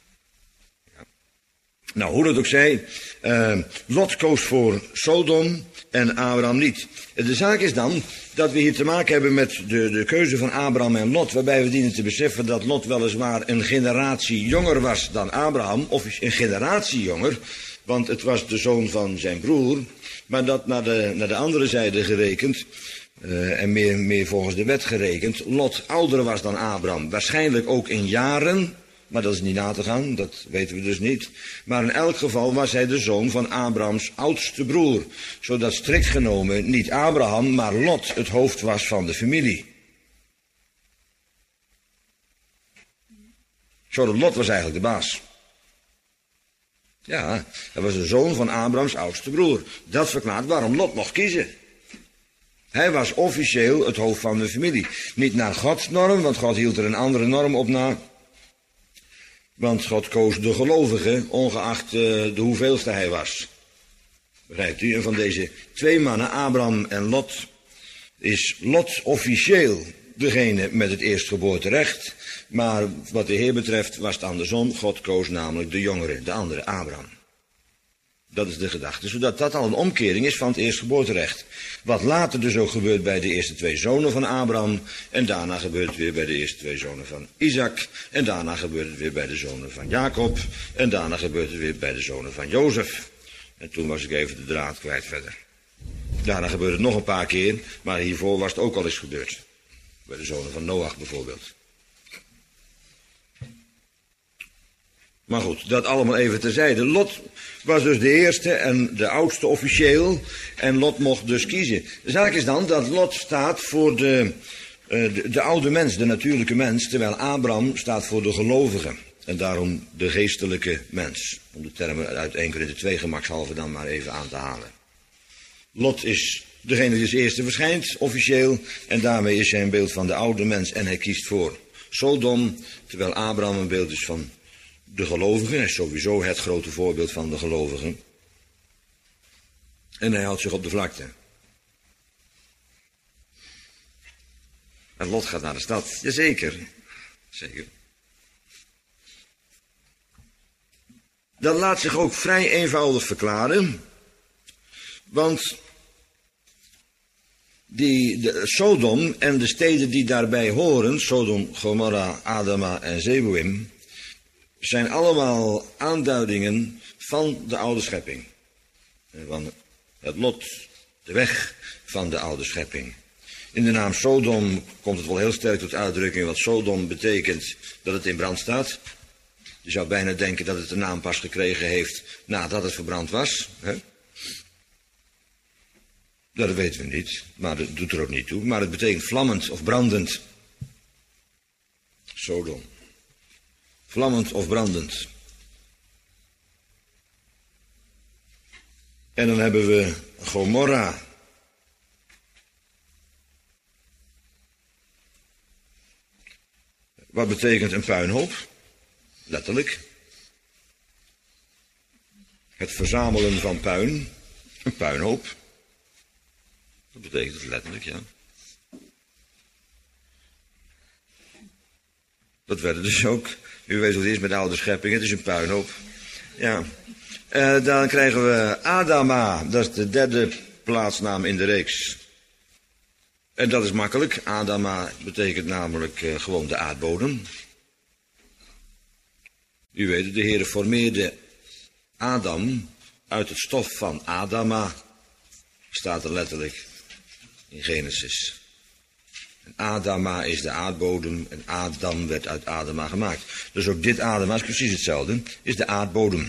Nou, hoe dat ook zij, Lot koos voor Sodom en Abraham niet. De zaak is dan dat we hier te maken hebben met de keuze van Abraham en Lot, waarbij we dienen te beseffen dat Lot weliswaar een generatie jonger was dan Abraham, of een generatie jonger, want het was de zoon van zijn broer, maar dat naar de andere zijde gerekend, en meer volgens de wet gerekend, Lot ouder was dan Abraham, waarschijnlijk ook in jaren. Maar dat is niet na te gaan, dat weten we dus niet. Maar in elk geval was hij de zoon van Abrahams oudste broer. Zodat strikt genomen niet Abraham, maar Lot het hoofd was van de familie. Zodat Lot was eigenlijk de baas. Ja, hij was de zoon van Abrahams oudste broer. Dat verklaart waarom Lot mocht kiezen. Hij was officieel het hoofd van de familie. Niet naar Gods norm, want God hield er een andere norm op na. Want God koos de gelovige, ongeacht de hoeveelste hij was. Begrijpt u? En van deze twee mannen, Abraham en Lot, is Lot officieel degene met het eerstgeboorterecht. Maar wat de Heer betreft was het andersom. God koos namelijk de jongere, de andere, Abraham. Dat is de gedachte. Zodat dat al een omkering is van het eerstgeboorterecht. Wat later dus ook gebeurt bij de eerste twee zonen van Abraham. En daarna gebeurt het weer bij de eerste twee zonen van Isaac. En daarna gebeurt het weer bij de zonen van Jacob. En daarna gebeurt het weer bij de zonen van Jozef. En toen was ik even de draad kwijt verder. Daarna gebeurde het nog een paar keer. Maar hiervoor was het ook al eens gebeurd. Bij de zonen van Noach bijvoorbeeld. Maar goed, dat allemaal even terzijde. Lot was dus de eerste en de oudste officieel. En Lot mocht dus kiezen. De zaak is dan dat Lot staat voor de oude mens, de natuurlijke mens. Terwijl Abraham staat voor de gelovige. En daarom de geestelijke mens. Om de termen uit 1 Korinthe 2 gemakshalve dan maar even aan te halen. Lot is degene die als eerste verschijnt, officieel. En daarmee is hij een beeld van de oude mens. En hij kiest voor Sodom. Terwijl Abraham een beeld is van de gelovigen. Hij is sowieso het grote voorbeeld van de gelovigen. En hij houdt zich op de vlakte. En Lot gaat naar de stad. Jazeker. Zeker. Dat laat zich ook vrij eenvoudig verklaren. Want de Sodom en de steden die daarbij horen, Sodom, Gomorra, Adama en Zeboim, zijn allemaal aanduidingen van de oude schepping. Van het lot, de weg van de oude schepping. In de naam Sodom komt het wel heel sterk tot uitdrukking, wat Sodom betekent dat het in brand staat. Je zou bijna denken dat het de naam pas gekregen heeft nadat het verbrand was. Hè? Dat weten we niet, maar dat doet er ook niet toe. Maar het betekent vlammend of brandend. Sodom. Vlammend of brandend. En dan hebben we Gomorra. Wat betekent een puinhoop? Letterlijk. Het verzamelen van puin. Een puinhoop. Dat betekent het letterlijk, ja. Dat werd het dus ook. U weet wat het is met de oude schepping. Het is een puinhoop. Ja. Dan krijgen we Adama. Dat is de derde plaatsnaam in de reeks. En dat is makkelijk. Adama betekent namelijk gewoon de aardbodem. U weet het, de Heer formeerde Adam uit het stof van Adama. Staat er letterlijk in Genesis. En Adama is de aardbodem en Adam werd uit Adama gemaakt. Dus ook dit Adama is precies hetzelfde, is de aardbodem.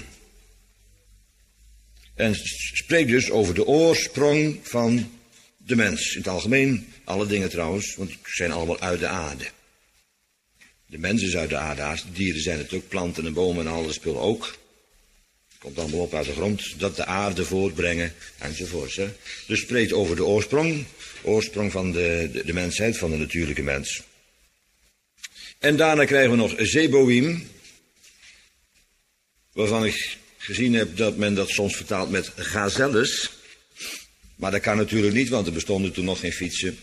En spreekt dus over de oorsprong van de mens. In het algemeen, alle dingen trouwens, want ze zijn allemaal uit de aarde. De mens is uit de aarde, de dieren zijn het ook, planten en bomen en alle spullen ook. Komt allemaal op uit de grond, dat de aarde voortbrengen, enzovoorts. Hè. Dus spreekt over de oorsprong van de mensheid, van de natuurlijke mens. En daarna krijgen we nog Zeboïm, waarvan ik gezien heb dat men dat soms vertaalt met gazelles. Maar dat kan natuurlijk niet, want er bestonden toen nog geen fietsen.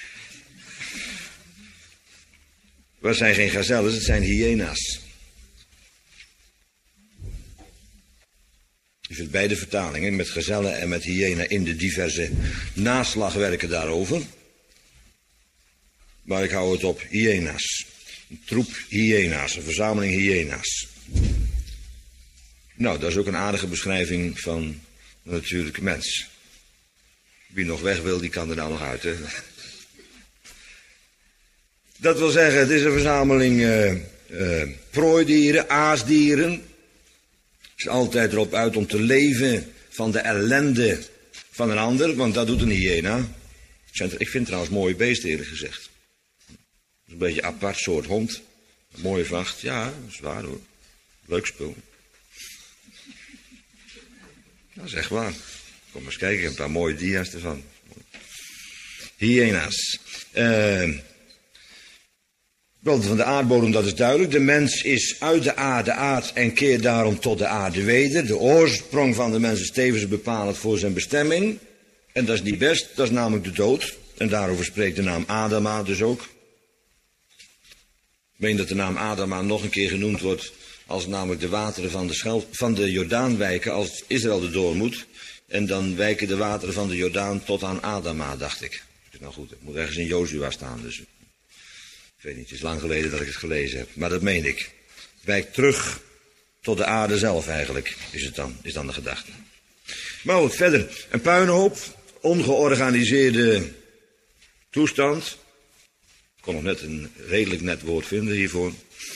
Het zijn geen gazelles, het zijn hyena's. Je vindt beide vertalingen, met gazellen en met hyena, in de diverse naslagwerken daarover. Maar ik hou het op hyena's. Een troep hyena's, een verzameling hyena's. Nou, dat is ook een aardige beschrijving van de natuurlijke mens. Wie nog weg wil, die kan er nou nog uit, hè. Dat wil zeggen, het is een verzameling prooidieren, aasdieren. Het is altijd erop uit om te leven van de ellende van een ander, want dat doet een hyena. Ik vind trouwens mooie beesten, eerlijk gezegd. Dat is een beetje een apart soort hond. Een mooie vacht, ja, dat is waar hoor. Leuk spul. Dat is echt waar. Kom maar eens kijken, een paar mooie dia's ervan. Hyena's. Wel, van de aardbodem, dat is duidelijk. De mens is uit de aard en keert daarom tot de aarde weder. De oorsprong van de mens is tevens bepalend voor zijn bestemming. En dat is niet best, dat is namelijk de dood. En daarover spreekt de naam Adama dus ook. Ik meen dat de naam Adama nog een keer genoemd wordt als namelijk de wateren van de Jordaan wijken, als Israël erdoor moet. En dan wijken de wateren van de Jordaan tot aan Adama, dacht ik. Is nou goed, het moet ergens in Jozua staan, dus ik weet niet, het is lang geleden dat ik het gelezen heb, maar dat meen ik. Wijkt terug tot de aarde zelf eigenlijk, is dan de gedachte. Maar goed, verder, een puinhoop, ongeorganiseerde toestand. Ik kon nog net een redelijk net woord vinden hiervoor.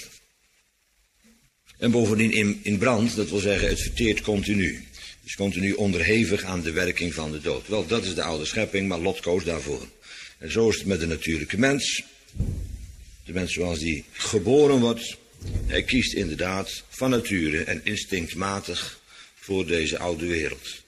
En bovendien in brand, dat wil zeggen, het verteert continu. Het is continu onderhevig aan de werking van de dood. Wel, dat is de oude schepping, maar Lot koos daarvoor. En zo is het met de natuurlijke mens. De mens zoals die geboren wordt, hij kiest inderdaad van nature en instinctmatig voor deze oude wereld.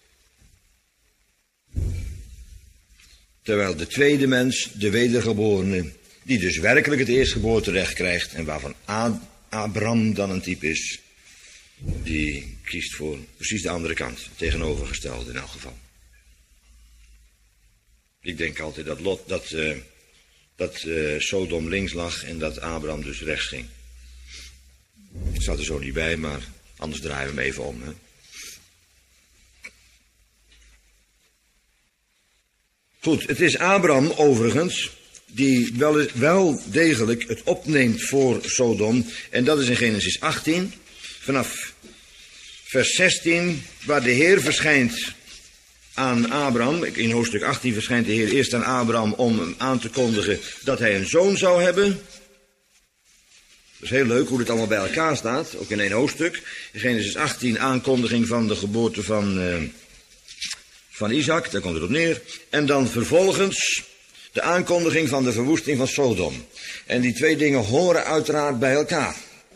Terwijl de tweede mens, de wedergeborene, die dus werkelijk het eerstgeboorterecht krijgt en waarvan Abraham dan een type is, die kiest voor precies de andere kant, tegenovergestelde in elk geval. Ik denk altijd dat Lot, dat Sodom links lag en dat Abraham dus rechts ging. Ik zat er zo niet bij, maar anders draaien we hem even om. Hè. Goed, het is Abraham overigens die wel degelijk het opneemt voor Sodom. En dat is in Genesis 18, vanaf vers 16, waar de Heer verschijnt aan Abraham. In hoofdstuk 18 verschijnt de Heer eerst aan Abraham om hem aan te kondigen dat hij een zoon zou hebben. Dat is heel leuk hoe dit allemaal bij elkaar staat, ook in één hoofdstuk. In Genesis 18 aankondiging van de geboorte van Isaac, daar komt het op neer. En dan vervolgens de aankondiging van de verwoesting van Sodom. En die twee dingen horen uiteraard bij elkaar.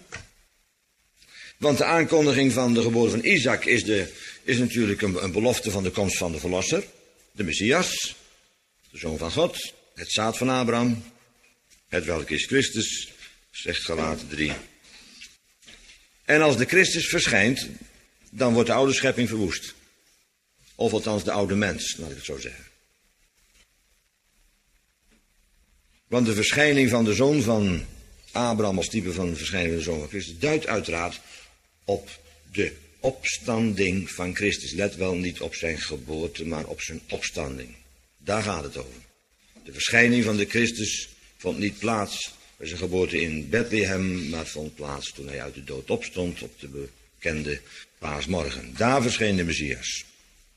Want de aankondiging van de geboorte van Isaac is natuurlijk een belofte van de komst van de Verlosser, de Messias, de Zoon van God, het zaad van Abraham, het welk is Christus, zegt Galaten 3. En als de Christus verschijnt, dan wordt de oude schepping verwoest. Of althans de oude mens, laat ik het zo zeggen. Want de verschijning van de zoon van Abraham als type van de verschijning van de zoon van Christus duidt uiteraard op de opstanding van Christus. Let wel, niet op zijn geboorte, maar op zijn opstanding. Daar gaat het over. De verschijning van de Christus vond niet plaats bij zijn geboorte in Bethlehem, maar vond plaats toen hij uit de dood opstond op de bekende paasmorgen. Daar verscheen de Messias.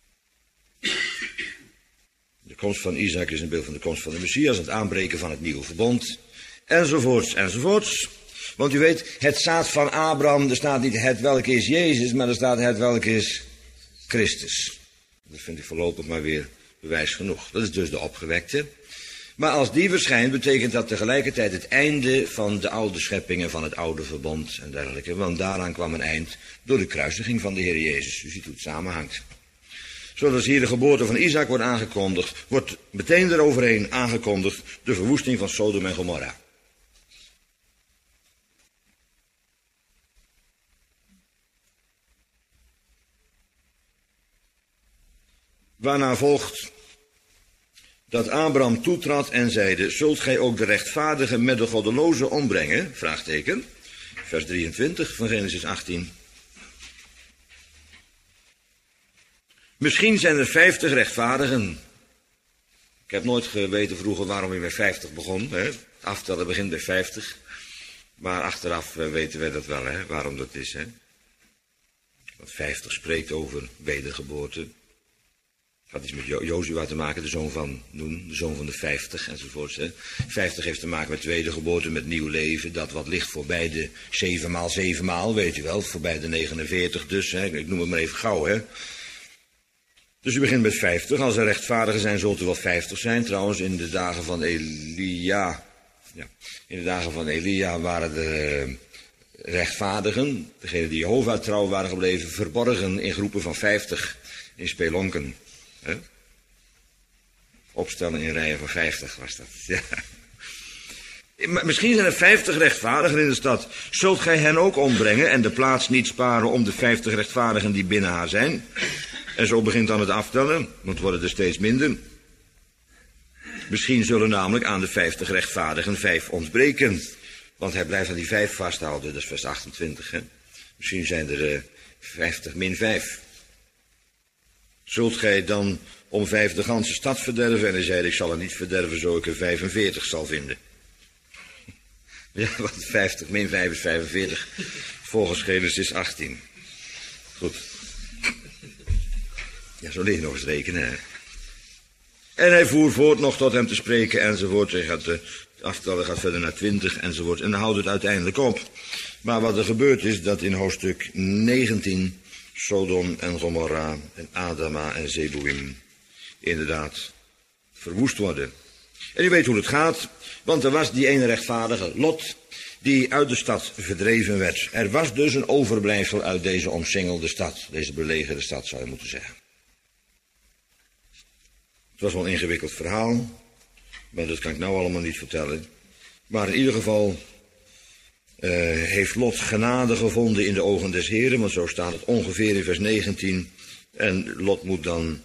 De komst van Isaac is een beeld van de komst van de Messias, het aanbreken van het nieuwe verbond, enzovoorts, enzovoorts. Want u weet, het zaad van Abraham, er staat niet het welke is Jezus, maar er staat het welke is Christus. Dat vind ik voorlopig maar weer bewijs genoeg. Dat is dus de opgewekte. Maar als die verschijnt, betekent dat tegelijkertijd het einde van de oude schepping en van het oude verbond en dergelijke. Want daaraan kwam een eind door de kruisiging van de Heer Jezus. U ziet hoe het samenhangt. Zoals hier de geboorte van Isaac wordt aangekondigd, wordt meteen eroverheen aangekondigd de verwoesting van Sodom en Gomorra. Waarna volgt dat Abraham toetrad en zeide, zult gij ook de rechtvaardigen met de goddelozen ombrengen? Vraagteken. Vers 23 van Genesis 18. Misschien zijn er 50 rechtvaardigen. Ik heb nooit geweten vroeger waarom hij bij 50 begon. Hè? Het aftellen begint bij 50. Maar achteraf weten wij dat wel, hè? Waarom dat is. Hè? Want 50 spreekt over wedergeboorte. Het had iets met Jozua te maken, de zoon van Noem, de zoon van de 50 enzovoorts. Hè. 50 heeft te maken met wedergeboorte, met nieuw leven. Dat wat ligt voorbij de 7 maal 7 maal, weet u wel. Voorbij de 49 dus, hè. Ik noem het maar even gauw, hè. Dus u begint met 50. Als er rechtvaardigen zijn, zult er wel 50 zijn. Trouwens, in de dagen van Elia... Ja, in de dagen van Elia waren de rechtvaardigen, degenen die Jehovah trouw waren gebleven, verborgen in groepen van 50 in spelonken. He? Opstellen in rijen van 50 was dat. Ja. Maar misschien zijn er 50 rechtvaardigen in de stad. Zult gij hen ook ombrengen en de plaats niet sparen om de 50 rechtvaardigen die binnen haar zijn? En zo begint dan het aftellen, want het worden er steeds minder. Misschien zullen namelijk aan de 50 rechtvaardigen 5 ontbreken. Want hij blijft aan die 5 vasthouden, dat is vers 28. Hè? Misschien zijn er 50 min 5. Zult gij dan om 5 de ganse stad verderven? En hij zei, ik zal er niet verderven, zo ik er 45 zal vinden. Ja, want 50 min 5 is 45, volgens Genesis 18. Goed. Ja, zo leer je nog eens rekenen, hè. En hij voer voort nog tot hem te spreken, enzovoort. Hij gaat aftellen, gaat verder naar 20, enzovoort. En dan houdt het uiteindelijk op. Maar wat er gebeurt is dat in hoofdstuk 19... Sodom en Gomorra en Adama en Zeboim inderdaad verwoest worden. En u weet hoe het gaat, want er was die ene rechtvaardige, Lot, die uit de stad verdreven werd. Er was dus een overblijfsel uit deze omsingelde stad, deze belegerde stad zou je moeten zeggen. Het was wel een ingewikkeld verhaal, maar dat kan ik nou allemaal niet vertellen. Maar in ieder geval heeft Lot genade gevonden in de ogen des Heren, want zo staat het ongeveer in vers 19. En Lot moet dan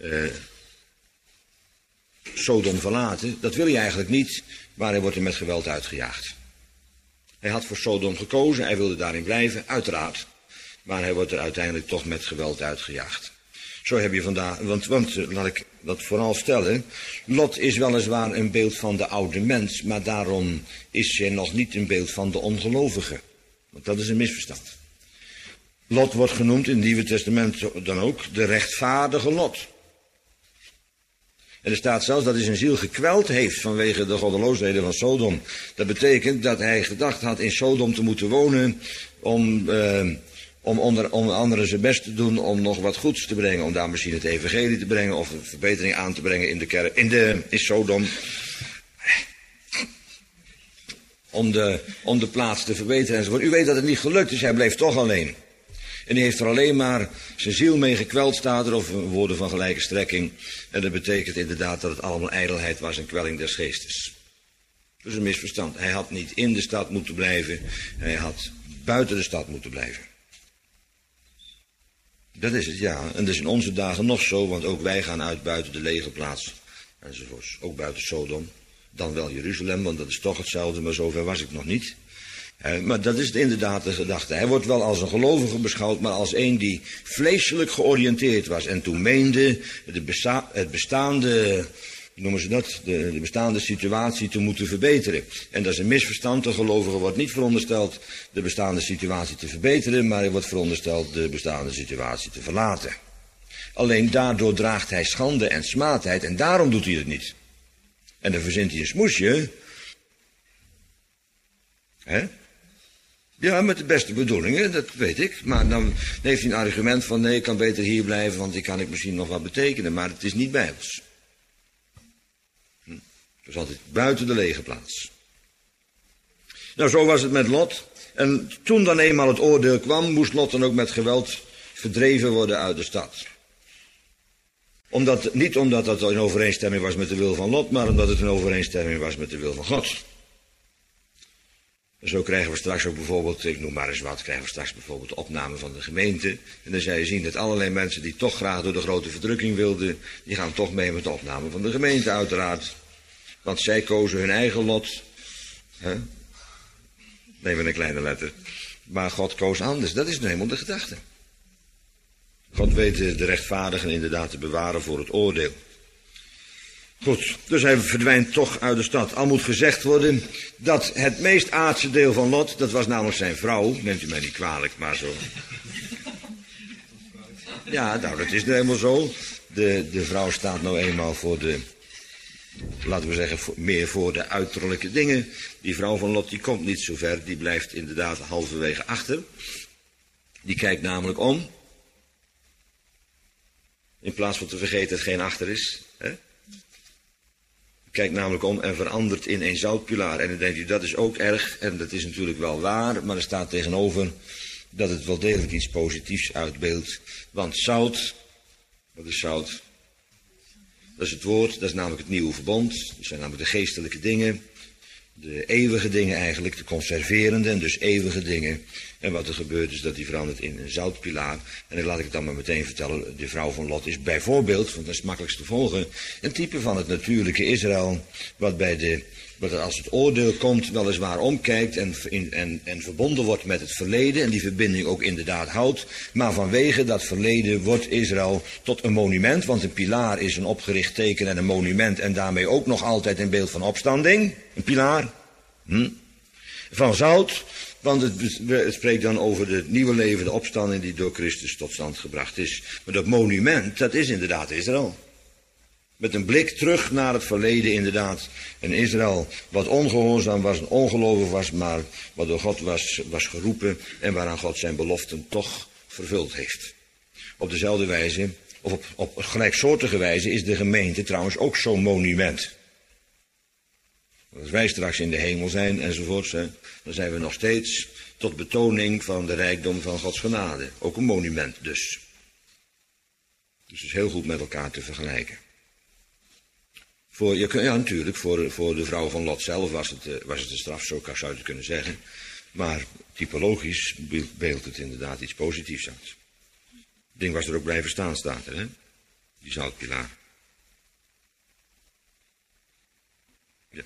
Sodom verlaten. Dat wil hij eigenlijk niet, maar hij wordt er met geweld uitgejaagd. Hij had voor Sodom gekozen, hij wilde daarin blijven, uiteraard. Maar hij wordt er uiteindelijk toch met geweld uitgejaagd. Zo heb je vandaag, want laat ik dat vooral stellen. Lot is weliswaar een beeld van de oude mens, maar daarom is hij nog niet een beeld van de ongelovige. Want dat is een misverstand. Lot wordt genoemd in het Nieuwe Testament dan ook de rechtvaardige Lot. En er staat zelfs dat hij zijn ziel gekweld heeft vanwege de goddeloosheden van Sodom. Dat betekent dat hij gedacht had in Sodom te moeten wonen om onder anderen zijn best te doen om nog wat goeds te brengen. Om daar misschien het evangelie te brengen of een verbetering aan te brengen in de kerk, in Sodom. Om de plaats te verbeteren enzovoort. U weet dat het niet gelukt is, hij bleef toch alleen. En hij heeft er alleen maar zijn ziel mee gekweld, staat er, of woorden van gelijke strekking. En dat betekent inderdaad dat het allemaal ijdelheid was en kwelling des geestes. Dat is een misverstand. Hij had niet in de stad moeten blijven, hij had buiten de stad moeten blijven. Dat is het, ja. En dat is in onze dagen nog zo, want ook wij gaan uit buiten de legerplaats enzovoorts. Ook buiten Sodom. Dan wel Jeruzalem, want dat is toch hetzelfde, maar zover was ik nog niet. Maar dat is inderdaad de gedachte. Hij wordt wel als een gelovige beschouwd, maar als een die vleeselijk georiënteerd was. En toen meende het bestaande, hoe noemen ze dat, de bestaande situatie te moeten verbeteren. En dat is een misverstand. De gelovige wordt niet verondersteld de bestaande situatie te verbeteren, maar hij wordt verondersteld de bestaande situatie te verlaten. Alleen daardoor draagt hij schande en smaadheid en daarom doet hij het niet. En dan verzint hij een smoesje. Hè? Ja, met de beste bedoelingen, dat weet ik. Maar dan heeft hij een argument van nee, ik kan beter hier blijven, want ik kan misschien nog wat betekenen. Maar het is niet bijbels. Het was altijd buiten de lege plaats. Nou, zo was het met Lot. En toen dan eenmaal het oordeel kwam, moest Lot dan ook met geweld verdreven worden uit de stad. Niet omdat dat in overeenstemming was met de wil van Lot, maar omdat het in overeenstemming was met de wil van God. En zo krijgen we straks ook bijvoorbeeld, ik noem maar eens wat, krijgen we straks bijvoorbeeld de opname van de gemeente. En dan zal je zien dat allerlei mensen die toch graag door de grote verdrukking wilden, die gaan toch mee met de opname van de gemeente uiteraard. Want zij kozen hun eigen lot. Neem een kleine letter. Maar God koos anders. Dat is nu helemaal de gedachte. God weet de rechtvaardigen inderdaad te bewaren voor het oordeel. Goed, dus hij verdwijnt toch uit de stad. Al moet gezegd worden dat het meest aardse deel van Lot, dat was namelijk zijn vrouw. Neemt u mij niet kwalijk, maar zo. Ja, nou, dat is nu helemaal zo. De vrouw staat nou eenmaal voor de, laten we zeggen, meer voor de uiterlijke dingen. Die vrouw van Lot, die komt niet zo ver. Die blijft inderdaad halverwege achter. Die kijkt namelijk om. In plaats van te vergeten dat het geen achter is. Kijkt namelijk om en verandert in een zoutpilaar. En dan denkt u, dat is ook erg. En dat is natuurlijk wel waar. Maar er staat tegenover dat het wel degelijk iets positiefs uitbeeldt. Want zout, wat is zout? Dat is het woord, dat is namelijk het nieuwe verbond. Dat zijn namelijk de geestelijke dingen. De eeuwige dingen eigenlijk, de conserverende en dus eeuwige dingen. En wat er gebeurt is dat die verandert in een zoutpilaar. En dan laat ik het dan maar meteen vertellen. De vrouw van Lot is bijvoorbeeld, want dat is makkelijkst te volgen, een type van het natuurlijke Israël. Wat als het oordeel komt weliswaar omkijkt en verbonden wordt met het verleden. En die verbinding ook inderdaad houdt. Maar vanwege dat verleden wordt Israël tot een monument. Want een pilaar is een opgericht teken en een monument. En daarmee ook nog altijd een beeld van opstanding. Een pilaar. Van zout. Want het spreekt dan over het nieuwe leven, de opstanding die door Christus tot stand gebracht is. Maar dat monument, dat is inderdaad Israël. Met een blik terug naar het verleden inderdaad. En Israël, wat ongehoorzaam was en ongelovig was, maar wat door God was geroepen en waaraan God zijn beloften toch vervuld heeft. Op dezelfde wijze, of op gelijksoortige wijze, is de gemeente trouwens ook zo'n monument. Als wij straks in de hemel zijn enzovoorts, dan zijn we nog steeds tot betoning van de rijkdom van Gods genade. Ook een monument dus. Dus het is heel goed met elkaar te vergelijken. Natuurlijk, voor de vrouw van Lot zelf was het een straf, zo zou je het kunnen zeggen. Maar typologisch beeldt het inderdaad iets positiefs uit. Het ding was er ook blijven staan, staat er, hè? Die zoutpilaar. Ja.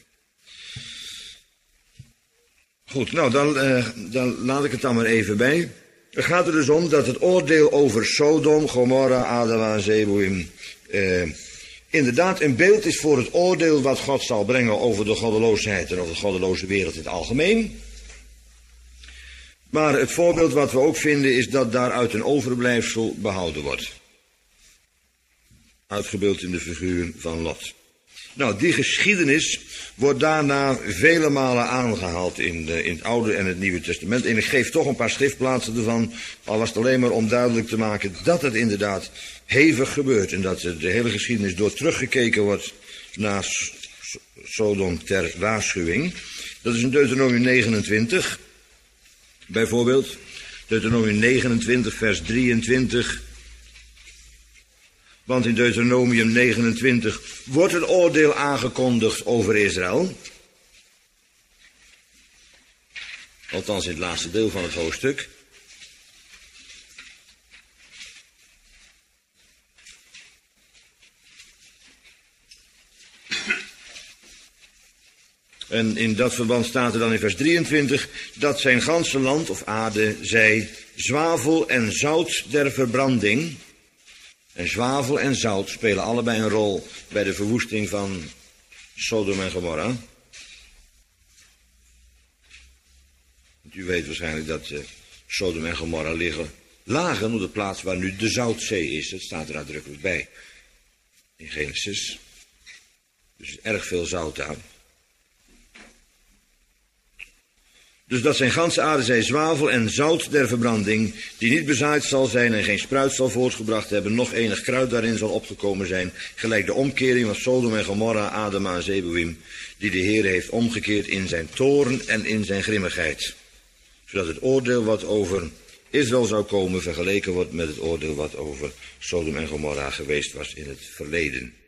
Goed, nou, dan laat ik het dan maar even bij. Het gaat er dus om dat het oordeel over Sodom, Gomorra, Adama en Zeboim inderdaad een beeld is voor het oordeel wat God zal brengen over de goddeloosheid en over de goddeloze wereld in het algemeen. Maar het voorbeeld wat we ook vinden is dat daaruit een overblijfsel behouden wordt. Uitgebeeld in de figuur van Lot. Nou, die geschiedenis wordt daarna vele malen aangehaald in het Oude en het Nieuwe Testament. En ik geef toch een paar schriftplaatsen ervan, al was het alleen maar om duidelijk te maken dat het inderdaad hevig gebeurt. En dat de hele geschiedenis door teruggekeken wordt naar Sodom ter waarschuwing. Dat is in Deuteronomium 29, bijvoorbeeld. Deuteronomium 29, vers 23... Want in Deuteronomium 29 wordt een oordeel aangekondigd over Israël. Althans in het laatste deel van het hoofdstuk. En in dat verband staat er dan in vers 23... dat zijn ganse land of aarde zij zwavel en zout der verbranding. En zwavel en zout spelen allebei een rol bij de verwoesting van Sodom en Gomorra. U weet waarschijnlijk dat Sodom en Gomorra lagen op de plaats waar nu de Zoutzee is. Dat staat er uitdrukkelijk bij in Genesis. Dus erg veel zout daar. Dus dat zijn ganse aarde zij zwavel en zout der verbranding, die niet bezaaid zal zijn en geen spruit zal voortgebracht hebben, noch enig kruid daarin zal opgekomen zijn, gelijk de omkering van Sodom en Gomorra, Adama en Zeboïm, die de Heere heeft omgekeerd in zijn toorn en in zijn grimmigheid. Zodat het oordeel wat over Israël zou komen vergeleken wordt met het oordeel wat over Sodom en Gomorra geweest was in het verleden.